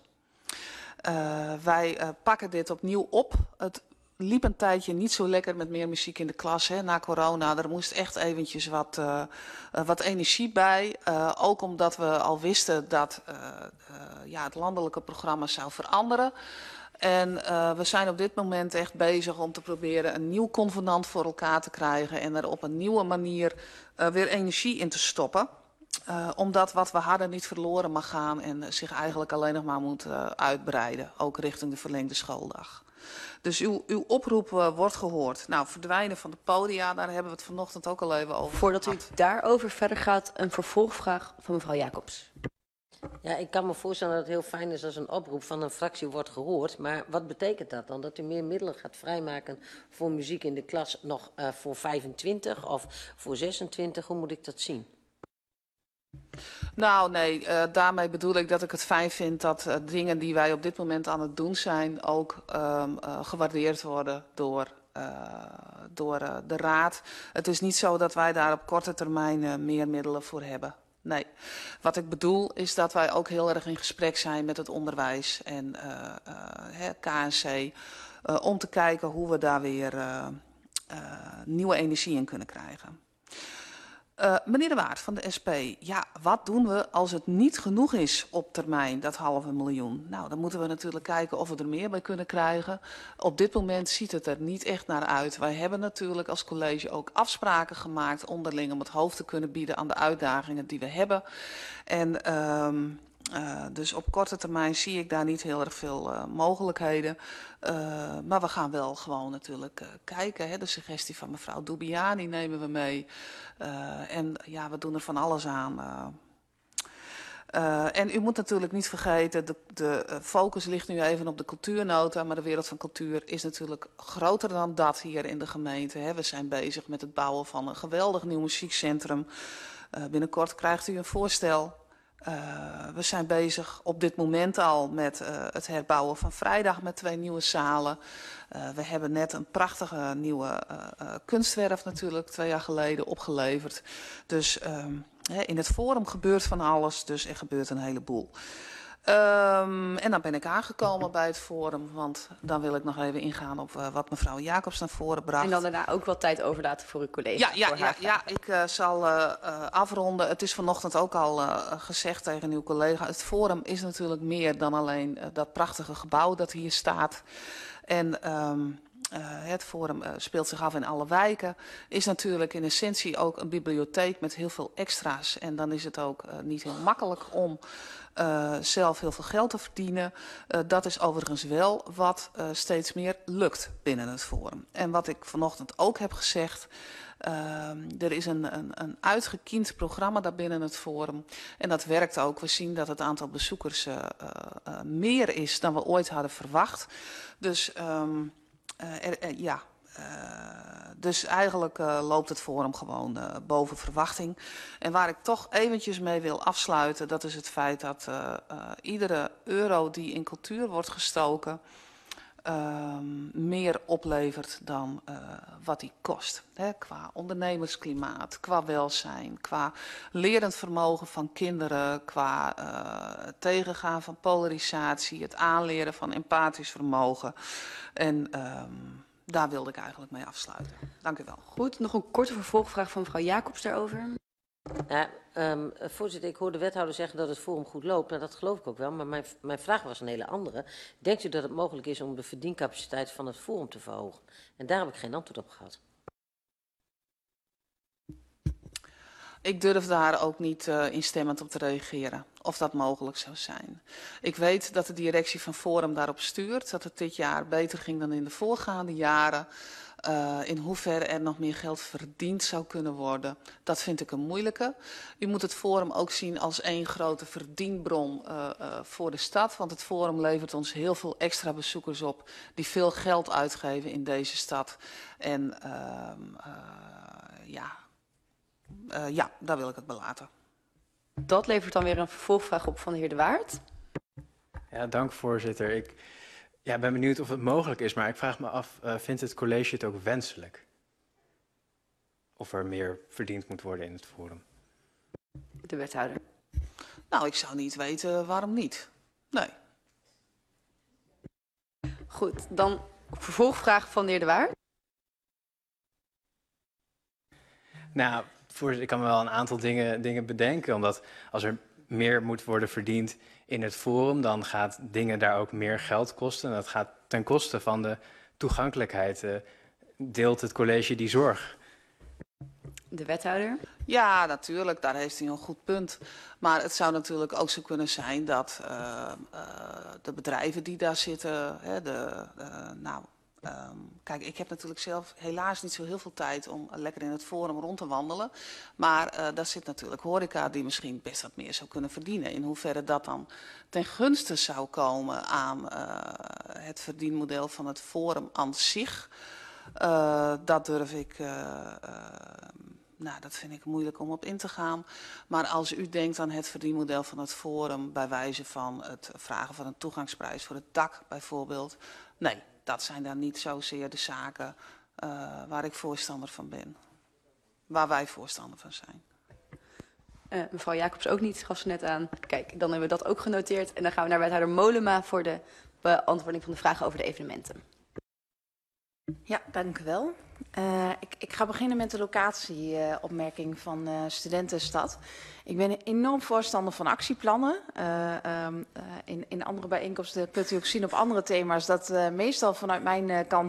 Uh, wij uh, pakken dit opnieuw op. Het liep een tijdje niet zo lekker met meer muziek in de klas hè, na corona. Er moest echt eventjes wat, uh, uh, wat energie bij. Uh, ook omdat we al wisten dat uh, uh, ja, het landelijke programma zou veranderen. En uh, we zijn op dit moment echt bezig om te proberen een nieuw convenant voor elkaar te krijgen. En er op een nieuwe manier uh, weer energie in te stoppen. Uh, omdat wat we hadden niet verloren mag gaan en uh, zich eigenlijk alleen nog maar moet uh, uitbreiden. Ook richting de verlengde schooldag. Dus uw, uw oproep uh, wordt gehoord. Nou, verdwijnen van de podia, daar hebben we het vanochtend ook al even over
Voordat
gehad.
u daarover verder gaat, een vervolgvraag van mevrouw Jacobs.
Ja, ik kan me voorstellen dat het heel fijn is als een oproep van een fractie wordt gehoord. Maar wat betekent dat dan? Dat u meer middelen gaat vrijmaken voor muziek in de klas nog uh, voor vijfentwintig of voor zesentwintig? Hoe moet ik dat zien?
Nou nee, uh, daarmee bedoel ik dat ik het fijn vind dat uh, dingen die wij op dit moment aan het doen zijn ook um, uh, gewaardeerd worden door, uh, door uh, de Raad. Het is niet zo dat wij daar op korte termijn uh, meer middelen voor hebben. Nee, wat ik bedoel is dat wij ook heel erg in gesprek zijn met het onderwijs en uh, uh, K N C uh, om te kijken hoe we daar weer uh, uh, nieuwe energie in kunnen krijgen. Uh, meneer De Waard van de S P, ja, wat doen we als het niet genoeg is op termijn, dat halve miljoen? Nou, dan moeten we natuurlijk kijken of we er meer bij kunnen krijgen. Op dit moment ziet het er niet echt naar uit. Wij hebben natuurlijk als college ook afspraken gemaakt onderling om het hoofd te kunnen bieden aan de uitdagingen die we hebben. En um, Uh, dus op korte termijn zie ik daar niet heel erg veel uh, mogelijkheden. Uh, maar we gaan wel gewoon natuurlijk uh, kijken. Hè. De suggestie van mevrouw Dubiani nemen we mee. Uh, en ja, we doen er van alles aan. Uh, Uh, en u moet natuurlijk niet vergeten, de, de focus ligt nu even op de cultuurnota, maar de wereld van cultuur is natuurlijk groter dan dat hier in de gemeente. Hè. We zijn bezig met het bouwen van een geweldig nieuw muziekcentrum. Uh, binnenkort krijgt u een voorstel. Uh, we zijn bezig op dit moment al met uh, het herbouwen van Vrijdag met twee nieuwe zalen. Uh, we hebben net een prachtige nieuwe uh, uh, kunstwerf natuurlijk twee jaar geleden opgeleverd. Dus um, hè, in het Forum gebeurt van alles, dus er gebeurt een heleboel. Um, en dan ben ik aangekomen bij het Forum, want dan wil ik nog even ingaan op uh, wat mevrouw Jacobs naar voren bracht.
En dan daarna ook wat tijd overlaten voor uw collega.
Ja, ja, ja, ja ik uh, zal uh, uh, afronden. Het is vanochtend ook al uh, gezegd tegen uw collega. Het Forum is natuurlijk meer dan alleen uh, dat prachtige gebouw dat hier staat. En um, uh, het Forum uh, speelt zich af in alle wijken. Is natuurlijk in essentie ook een bibliotheek met heel veel extra's. En dan is het ook uh, niet heel makkelijk om Uh, zelf heel veel geld te verdienen. Uh, dat is overigens wel wat uh, steeds meer lukt binnen het Forum. En wat ik vanochtend ook heb gezegd, uh, er is een, een, een uitgekiend programma daar binnen het Forum. En dat werkt ook. We zien dat het aantal bezoekers uh, uh, meer is dan we ooit hadden verwacht. Dus um, uh, er, er, ja... Uh, dus eigenlijk uh, loopt het Forum gewoon uh, boven verwachting. En waar ik toch eventjes mee wil afsluiten, dat is het feit dat uh, uh, iedere euro die in cultuur wordt gestoken uh, meer oplevert dan uh, wat die kost. Hè, qua ondernemersklimaat, qua welzijn, qua lerend vermogen van kinderen, qua uh, tegengaan van polarisatie, het aanleren van empathisch vermogen. En um, daar wilde ik eigenlijk mee afsluiten. Dank u wel.
Goed, nog een korte vervolgvraag van mevrouw Jacobs daarover.
Ja, um, voorzitter, ik hoor de wethouder zeggen dat het Forum goed loopt. Nou, dat geloof ik ook wel, maar mijn, mijn vraag was een hele andere. Denkt u dat het mogelijk is om de verdiencapaciteit van het Forum te verhogen? En daar heb ik geen antwoord op gehad.
Ik durf daar ook niet uh, instemmend op te reageren, of dat mogelijk zou zijn. Ik weet dat de directie van Forum daarop stuurt, dat het dit jaar beter ging dan in de voorgaande jaren. Uh, in hoeverre er nog meer geld verdiend zou kunnen worden, dat vind ik een moeilijke. U moet het Forum ook zien als één grote verdienbron uh, uh, voor de stad. Want het Forum levert ons heel veel extra bezoekers op die veel geld uitgeven in deze stad. En uh, uh, ja... Uh, ja, daar wil ik het belaten.
Dat levert dan weer een vervolgvraag op van de heer De Waard.
Ja, dank voorzitter. Ik ja, ben benieuwd of het mogelijk is, maar ik vraag me af, uh, vindt het college het ook wenselijk? Of er meer verdiend moet worden in het Forum?
De wethouder.
Nou, ik zou niet weten waarom niet. Nee.
Goed, dan vervolgvraag van de heer De Waard.
Nou, voorzitter, ik kan me wel een aantal dingen, dingen bedenken. Omdat als er meer moet worden verdiend in het Forum, dan gaat dingen daar ook meer geld kosten. En dat gaat ten koste van de toegankelijkheid. Uh, deelt het college die zorg?
De wethouder?
Ja, natuurlijk, daar heeft hij een goed punt. Maar het zou natuurlijk ook zo kunnen zijn dat uh, uh, de bedrijven die daar zitten, hè, de, uh, nou... Um, kijk, ik heb natuurlijk zelf helaas niet zo heel veel tijd om lekker in het Forum rond te wandelen. Maar uh, daar zit natuurlijk horeca die misschien best wat meer zou kunnen verdienen. In hoeverre dat dan ten gunste zou komen aan uh, het verdienmodel van het Forum aan zich. Uh, dat durf ik... Uh, uh, Nou, dat vind ik moeilijk om op in te gaan. Maar als u denkt aan het verdienmodel van het Forum, bij wijze van het vragen van een toegangsprijs voor het dak bijvoorbeeld. Nee, dat zijn dan niet zozeer de zaken uh, waar ik voorstander van ben. Waar wij voorstander van zijn.
Uh, mevrouw Jacobs ook niet, gaf ze net aan. Kijk, dan hebben we dat ook genoteerd. En dan gaan we naar wethouder Molema voor de beantwoording van de vragen over de evenementen.
Ja, dank u wel. Uh, ik, ik ga beginnen met de locatieopmerking uh, van uh, Studentenstad. Ik ben een enorm voorstander van actieplannen. Uh, um, uh, in, in andere bijeenkomsten kunt u ook zien op andere thema's dat uh, meestal vanuit mijn uh, kant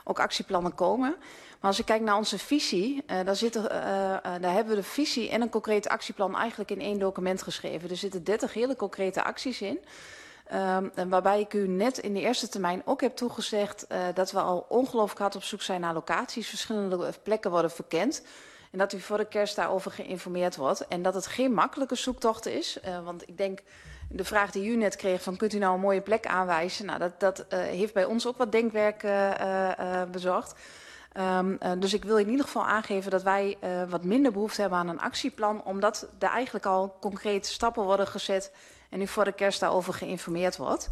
ook actieplannen komen. Maar als ik kijk naar onze visie, uh, daar, zitten, uh, uh, daar hebben we de visie en een concreet actieplan eigenlijk in één document geschreven. Er zitten dertig hele concrete acties in. Um, waarbij ik u net in de eerste termijn ook heb toegezegd uh, dat we al ongelooflijk hard op zoek zijn naar locaties. Verschillende plekken worden verkend. En dat u voor de kerst daarover geïnformeerd wordt. En dat het geen makkelijke zoektocht is. Uh, want ik denk, de vraag die u net kreeg van kunt u nou een mooie plek aanwijzen? Nou, dat, dat uh, heeft bij ons ook wat denkwerk uh, uh, bezorgd. Um, uh, dus ik wil in ieder geval aangeven dat wij uh, wat minder behoefte hebben aan een actieplan. Omdat er eigenlijk al concrete stappen worden gezet en u voor de kerst daarover geïnformeerd wordt.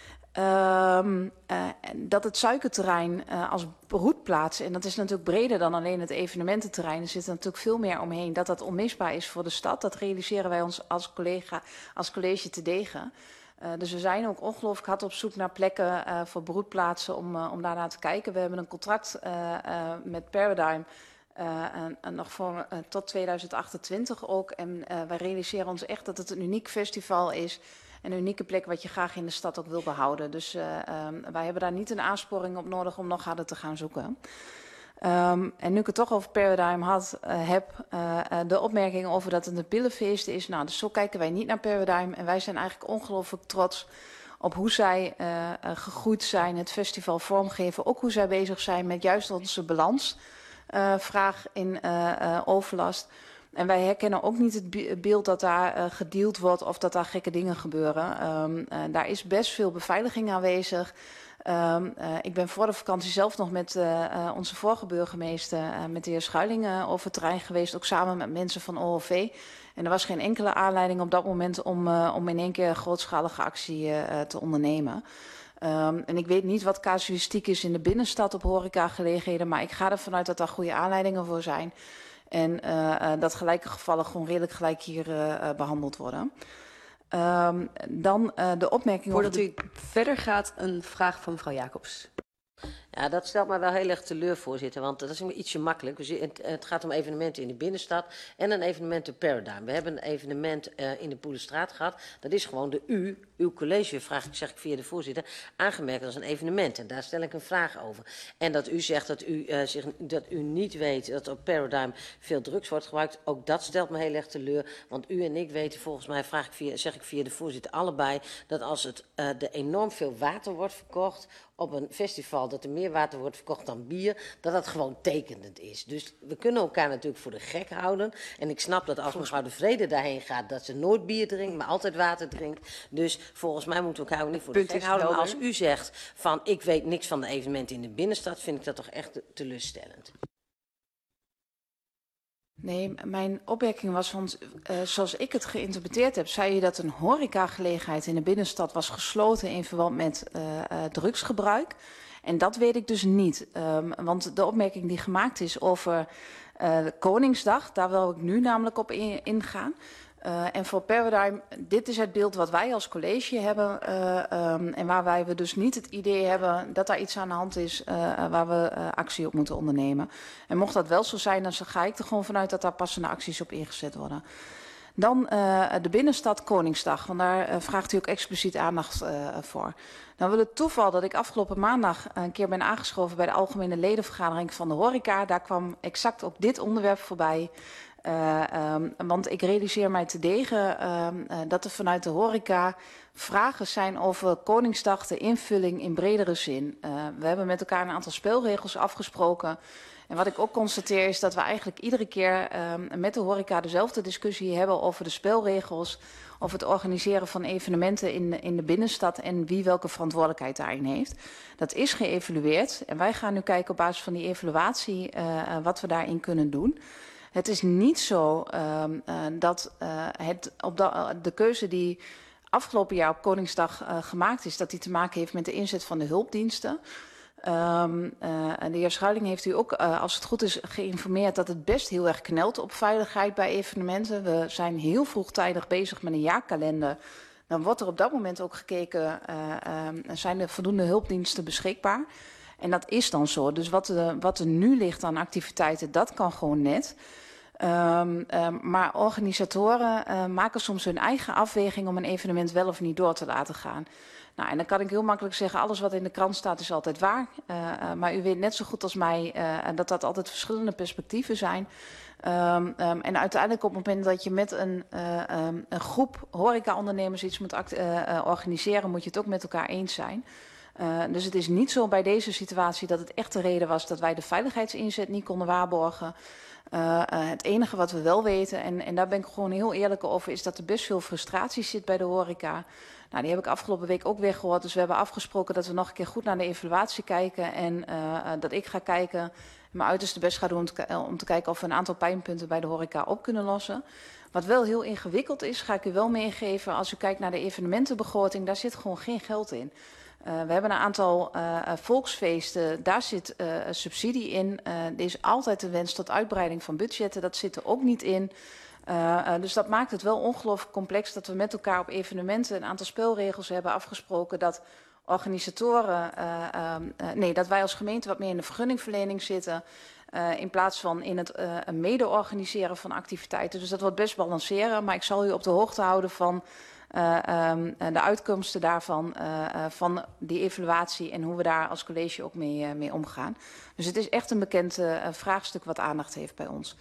Um, uh, dat het suikerterrein uh, als broedplaats, en dat is natuurlijk breder dan alleen het evenemententerrein, er zit er natuurlijk veel meer omheen, dat dat onmisbaar is voor de stad. Dat realiseren wij ons als, collega, als college te degen. Uh, dus we zijn ook ongelooflijk hard op zoek naar plekken uh, voor broedplaatsen om, uh, om daarnaar te kijken. We hebben een contract uh, uh, met Paradigm uh, en, en nog voor, uh, tot tweeduizend achtentwintig ook. En uh, wij realiseren ons echt dat het een uniek festival is. Een unieke plek wat je graag in de stad ook wil behouden. Dus uh, um, wij hebben daar niet een aansporing op nodig om nog harder te gaan zoeken. Um, en nu ik het toch over Paradigm had, uh, heb, uh, uh, de opmerking over dat het een pillenfeest is. Nou, dus zo kijken wij niet naar Paradigm. En wij zijn eigenlijk ongelooflijk trots op hoe zij uh, uh, gegroeid zijn, het festival vormgeven. Ook hoe zij bezig zijn met juist onze balansvraag uh, in uh, uh, overlast. En wij herkennen ook niet het beeld dat daar uh, gedeeld wordt of dat daar gekke dingen gebeuren. Um, uh, daar is best veel beveiliging aanwezig. Um, uh, ik ben voor de vakantie zelf nog met uh, uh, onze vorige burgemeester, uh, met de heer Schuiling, uh, over het terrein geweest. Ook samen met mensen van O L V. En er was geen enkele aanleiding op dat moment om, uh, om in één keer een grootschalige actie uh, te ondernemen. Um, en ik weet niet wat casuïstiek is in de binnenstad op horecagelegenheden, maar ik ga ervan uit dat daar goede aanleidingen voor zijn. En uh, uh, dat gelijke gevallen gewoon redelijk gelijk hier uh, behandeld worden. Um, dan uh, de opmerking...
Voordat
over
u verder gaat, een vraag van mevrouw Jacobs.
Ja, dat stelt mij wel heel erg teleur, voorzitter, want dat is ietsje makkelijk. Dus het, het gaat om evenementen in de binnenstad en een evenement in Paradigm. We hebben een evenement uh, in de Poelenstraat gehad. Dat is gewoon de U, uw college, vraag ik, zeg ik via de voorzitter, aangemerkt als een evenement. En daar stel ik een vraag over. En dat u zegt dat u, uh, zich, dat u niet weet dat op Paradigm veel drugs wordt gebruikt, ook dat stelt me heel erg teleur. Want u en ik weten, volgens mij vraag ik via, zeg ik via de voorzitter allebei, dat als het, uh, er enorm veel water wordt verkocht op een festival, dat er meer water wordt verkocht dan bier, dat dat gewoon tekenend is. Dus we kunnen elkaar natuurlijk voor de gek houden. En ik snap dat als mevrouw De Vrede daarheen gaat, dat ze nooit bier drinkt, maar altijd water drinkt. Dus volgens mij moeten we elkaar ook niet voor de gek houden. Maar als u zegt van ik weet niks van de evenementen in de binnenstad, vind ik dat toch echt teleurstellend.
Nee, mijn opmerking was, want uh, zoals ik het geïnterpreteerd heb, zei je dat een horecagelegenheid in de binnenstad was gesloten in verband met uh, uh, drugsgebruik. En dat weet ik dus niet. Um, want de opmerking die gemaakt is over uh, Koningsdag, daar wil ik nu namelijk op in, ingaan. Uh, en voor Paradigm, dit is het beeld wat wij als college hebben uh, um, en waar wij we dus niet het idee hebben dat daar iets aan de hand is uh, waar we uh, actie op moeten ondernemen. En mocht dat wel zo zijn, dan ga ik er gewoon vanuit dat daar passende acties op ingezet worden. Dan uh, de binnenstad Koningsdag, want daar uh, vraagt u ook expliciet aandacht uh, voor. Dan wil het toeval dat ik afgelopen maandag een keer ben aangeschoven bij de algemene ledenvergadering van de horeca. Daar kwam exact ook dit onderwerp voorbij. Uh, um, want ik realiseer mij te degen um, uh, dat er vanuit de horeca vragen zijn over Koningsdag, de invulling in bredere zin. Uh, we hebben met elkaar een aantal spelregels afgesproken. En wat ik ook constateer is dat we eigenlijk iedere keer um, met de horeca dezelfde discussie hebben over de spelregels, over het organiseren van evenementen in, in de binnenstad en wie welke verantwoordelijkheid daarin heeft. Dat is geëvalueerd en wij gaan nu kijken op basis van die evaluatie uh, wat we daarin kunnen doen. Het is niet zo um, uh, dat uh, het op de, uh, de keuze die afgelopen jaar op Koningsdag uh, gemaakt is, dat die te maken heeft met de inzet van de hulpdiensten. Um, uh, en de heer Schuiling heeft u ook, uh, als het goed is, geïnformeerd dat het best heel erg knelt op veiligheid bij evenementen. We zijn heel vroegtijdig bezig met een jaarkalender. Dan wordt er op dat moment ook gekeken, uh, um, zijn er voldoende hulpdiensten beschikbaar? En dat is dan zo. Dus wat er, wat er nu ligt aan activiteiten, dat kan gewoon net. Um, um, maar organisatoren uh, maken soms hun eigen afweging om een evenement wel of niet door te laten gaan. Nou, en dan kan ik heel makkelijk zeggen, alles wat in de krant staat is altijd waar. Uh, uh, maar u weet net zo goed als mij uh, dat dat altijd verschillende perspectieven zijn. Um, um, en uiteindelijk op het moment dat je met een, uh, um, een groep horecaondernemers iets moet act, uh, uh, organiseren, moet je het ook met elkaar eens zijn. Uh, dus het is niet zo bij deze situatie dat het echt de reden was dat wij de veiligheidsinzet niet konden waarborgen. Uh, uh, het enige wat we wel weten, en, en daar ben ik gewoon heel eerlijk over, is dat er best veel frustratie zit bij de horeca. Nou, die heb ik afgelopen week ook weer gehoord. Dus we hebben afgesproken dat we nog een keer goed naar de evaluatie kijken. En uh, uh, dat ik ga kijken, mijn uiterste best ga doen om te, om te kijken of we een aantal pijnpunten bij de horeca op kunnen lossen. Wat wel heel ingewikkeld is, ga ik u wel meegeven. Als u kijkt naar de evenementenbegroting, daar zit gewoon geen geld in. Uh, we hebben een aantal uh, volksfeesten, daar zit uh, subsidie in. Uh, er is altijd de wens tot uitbreiding van budgetten, dat zit er ook niet in. Uh, uh, dus dat maakt het wel ongelooflijk complex dat we met elkaar op evenementen een aantal spelregels hebben afgesproken dat organisatoren, uh, um, uh, nee, dat wij als gemeente wat meer in de vergunningverlening zitten uh, in plaats van in het uh, mede-organiseren van activiteiten. Dus dat wordt best balanceren, maar ik zal u op de hoogte houden van uh, um, de uitkomsten daarvan, uh, uh, van die evaluatie en hoe we daar als college ook mee, uh, mee omgaan. Dus het is echt een bekend uh, vraagstuk wat aandacht heeft bij ons.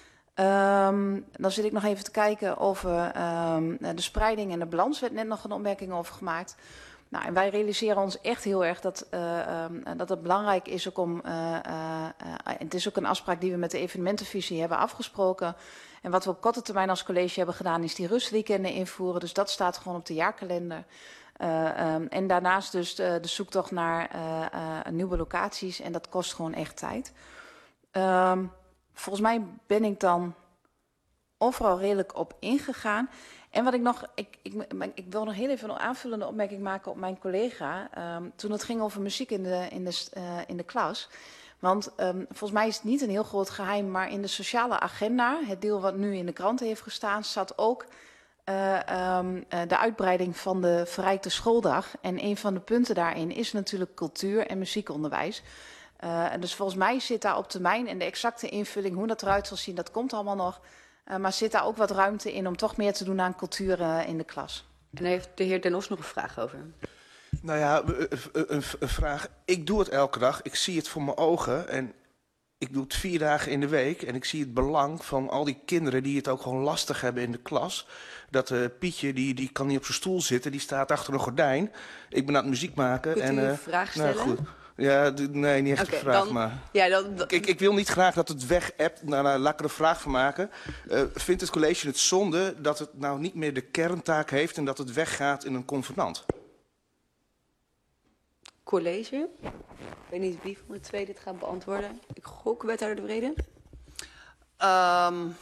Um, dan zit ik nog even te kijken over um, de spreiding en de balans. Er werd net nog een opmerking over gemaakt. Nou, en wij realiseren ons echt heel erg dat, uh, um, dat het belangrijk is ook om... Uh, uh, uh, het is ook een afspraak die we met de evenementenvisie hebben afgesproken. En wat we op korte termijn als college hebben gedaan is die rustweekenden invoeren. Dus dat staat gewoon op de jaarkalender. Uh, um, en daarnaast dus de, de zoektocht naar uh, uh, nieuwe locaties. En dat kost gewoon echt tijd. Um, Volgens mij ben ik dan overal redelijk op ingegaan. En wat ik nog, ik, ik, ik wil nog heel even een aanvullende opmerking maken op mijn collega. Um, toen het ging over muziek in de, in de, uh, in de klas. Want um, volgens mij is het niet een heel groot geheim, maar in de sociale agenda, het deel wat nu in de krant heeft gestaan, staat ook uh, um, uh, de uitbreiding van de verrijkte schooldag. En een van de punten daarin is natuurlijk cultuur en muziekonderwijs. Uh, en dus volgens mij zit daar op termijn, en de exacte invulling, hoe dat eruit zal zien, dat komt allemaal nog. Uh, maar zit daar ook wat ruimte in om toch meer te doen aan cultuur uh, in de klas.
En daar heeft de heer Den Os nog een vraag over.
Nou ja, een, een, een vraag. Ik doe het elke dag, ik zie het voor mijn ogen en ik doe het vier dagen in de week. En ik zie het belang van al die kinderen die het ook gewoon lastig hebben in de klas. Dat uh, Pietje, die, die kan niet op zijn stoel zitten, die staat achter een gordijn. Ik ben aan het muziek maken.
Kunt
en,
u
uh,
een vraag stellen?
Nou, goed. Ja, nee, niet echt
okay,
een vraag,
dan,
maar...
Ja, dan, dan...
Ik, ik wil niet graag dat het weg appt. Nou, nou, laat ik er een vraag van maken. Uh, vindt het college het zonde dat het nou niet meer de kerntaak heeft en dat het weggaat in een convenant?
College? Ik weet niet wie van de twee dit gaat beantwoorden. Ik gok, wethouder De Vrede.
Um,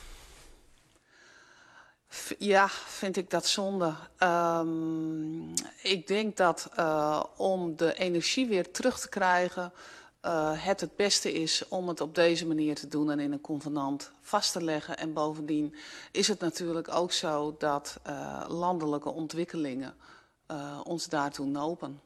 ja, vind ik dat zonde. Um, ik denk dat uh, om de energie weer terug te krijgen, uh, het het beste is om het op deze manier te doen en in een convenant vast te leggen. En bovendien is het natuurlijk ook zo dat uh, landelijke ontwikkelingen uh, ons daartoe nopen.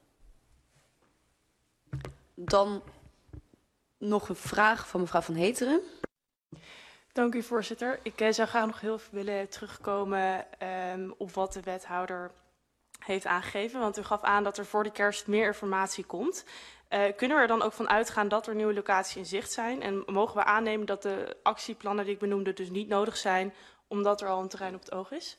Dan nog een vraag van mevrouw Van Heteren.
Dank u, voorzitter. Ik uh, zou graag nog heel even willen terugkomen um, op wat de wethouder heeft aangegeven. Want u gaf aan dat er voor de kerst meer informatie komt. Uh, kunnen we er dan ook van uitgaan dat er nieuwe locaties in zicht zijn? En mogen we aannemen dat de actieplannen die ik benoemde dus niet nodig zijn, omdat er al een terrein op het oog is?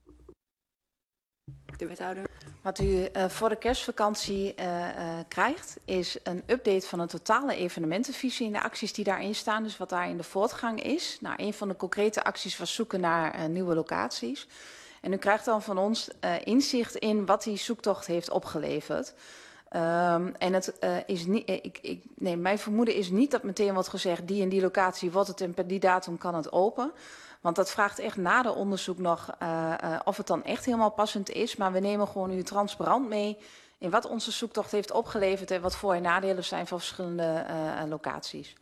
De wethouder.
Wat u uh, voor de kerstvakantie uh, uh, krijgt, is een update van een totale evenementenvisie en de acties die daarin staan. Dus wat daar in de voortgang is. Nou, een van de concrete acties was zoeken naar uh, nieuwe locaties. En u krijgt dan van ons uh, inzicht in wat die zoektocht heeft opgeleverd. Um, en het uh, is niet, ik, ik, nee, mijn vermoeden is niet dat meteen wordt gezegd, die en die locatie wordt het en per die datum kan het open. Want dat vraagt echt na de onderzoek nog uh, uh, of het dan echt helemaal passend is. Maar we nemen gewoon u transparant mee in wat onze zoektocht heeft opgeleverd en wat voor- en nadelen zijn van verschillende uh, locaties.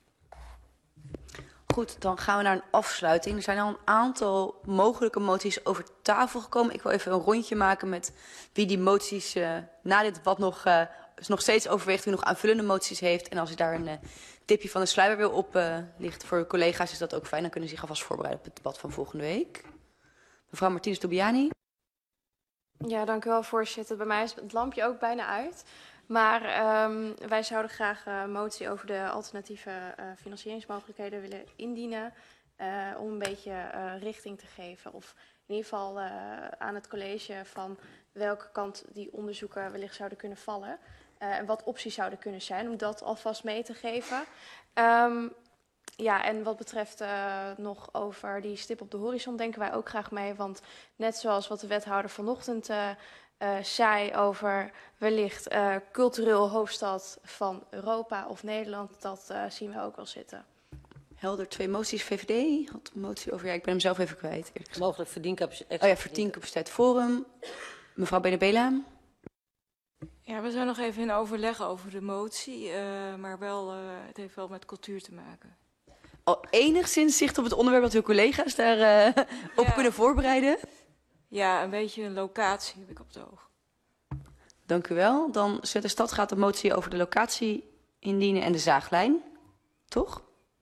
Goed, dan gaan we naar een afsluiting. Er zijn al een aantal mogelijke moties over tafel gekomen. Ik wil even een rondje maken met wie die moties uh, na dit wat nog uh,
dus nog steeds overweegt wie nog aanvullende moties heeft. En als u daar een uh, tipje van de sluier wil oplichten uh, voor uw collega's, is dat ook fijn. Dan kunnen ze zich alvast voorbereiden op het debat van volgende week. Mevrouw Martinez-Dobiani.
Ja, dank u wel, voorzitter. Bij mij is het lampje ook bijna uit. Maar um, wij zouden graag een uh, motie over de alternatieve uh, financieringsmogelijkheden willen indienen. Uh, om een beetje uh, richting te geven. Of in ieder geval uh, aan het college van welke kant die onderzoeken wellicht zouden kunnen vallen. Uh, en wat opties zouden kunnen zijn om dat alvast mee te geven. Um, ja, en wat betreft uh, nog over die stip op de horizon denken wij ook graag mee. Want net zoals wat de wethouder vanochtend uh, uh, zei over wellicht uh, cultureel hoofdstad van Europa of Nederland, dat uh, zien we ook wel zitten.
Helder, twee moties. V V D had een motie over, ja, ik ben hem zelf even kwijt.
Mogelijk verdiencapaciteit.
Oh ja, verdiencapaciteit Forum. Mevrouw Benebela.
Ja, we zijn nog even in overleg over de motie, uh, maar wel, uh, het heeft wel met cultuur te maken.
Al enigszins zicht op het onderwerp dat uw collega's daar uh, op ja. kunnen voorbereiden?
Ja, een beetje een locatie heb ik op het oog.
Dank u wel. Dan zet de stad gaat de motie over de locatie indienen en de zaaglijn. Toch?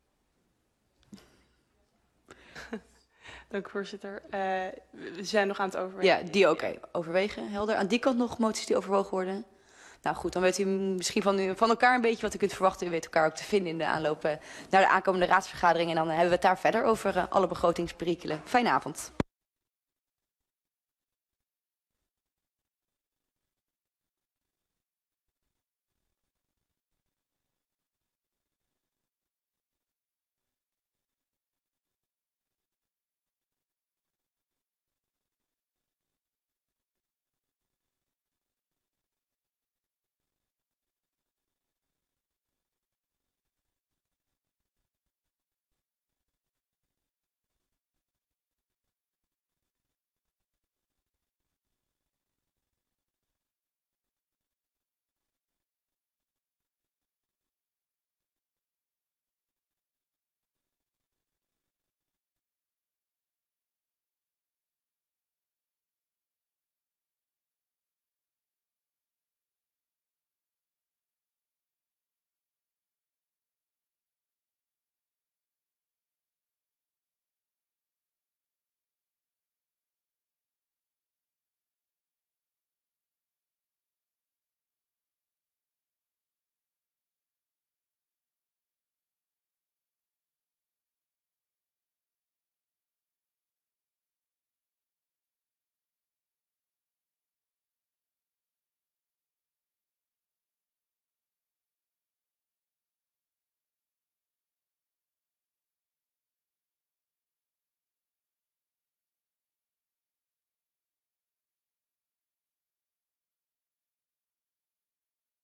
Dank u, voorzitter. Uh, we zijn nog aan het overwegen.
Ja, die ook okay. overwegen. Helder. Aan die kant nog moties die overwogen worden? Nou goed, dan weet u misschien van, u, van elkaar een beetje wat u kunt verwachten. U weet elkaar ook te vinden in de aanloop naar de aankomende raadsvergadering. En dan hebben we het daar verder over uh, alle begrotingsperikelen. Fijne avond.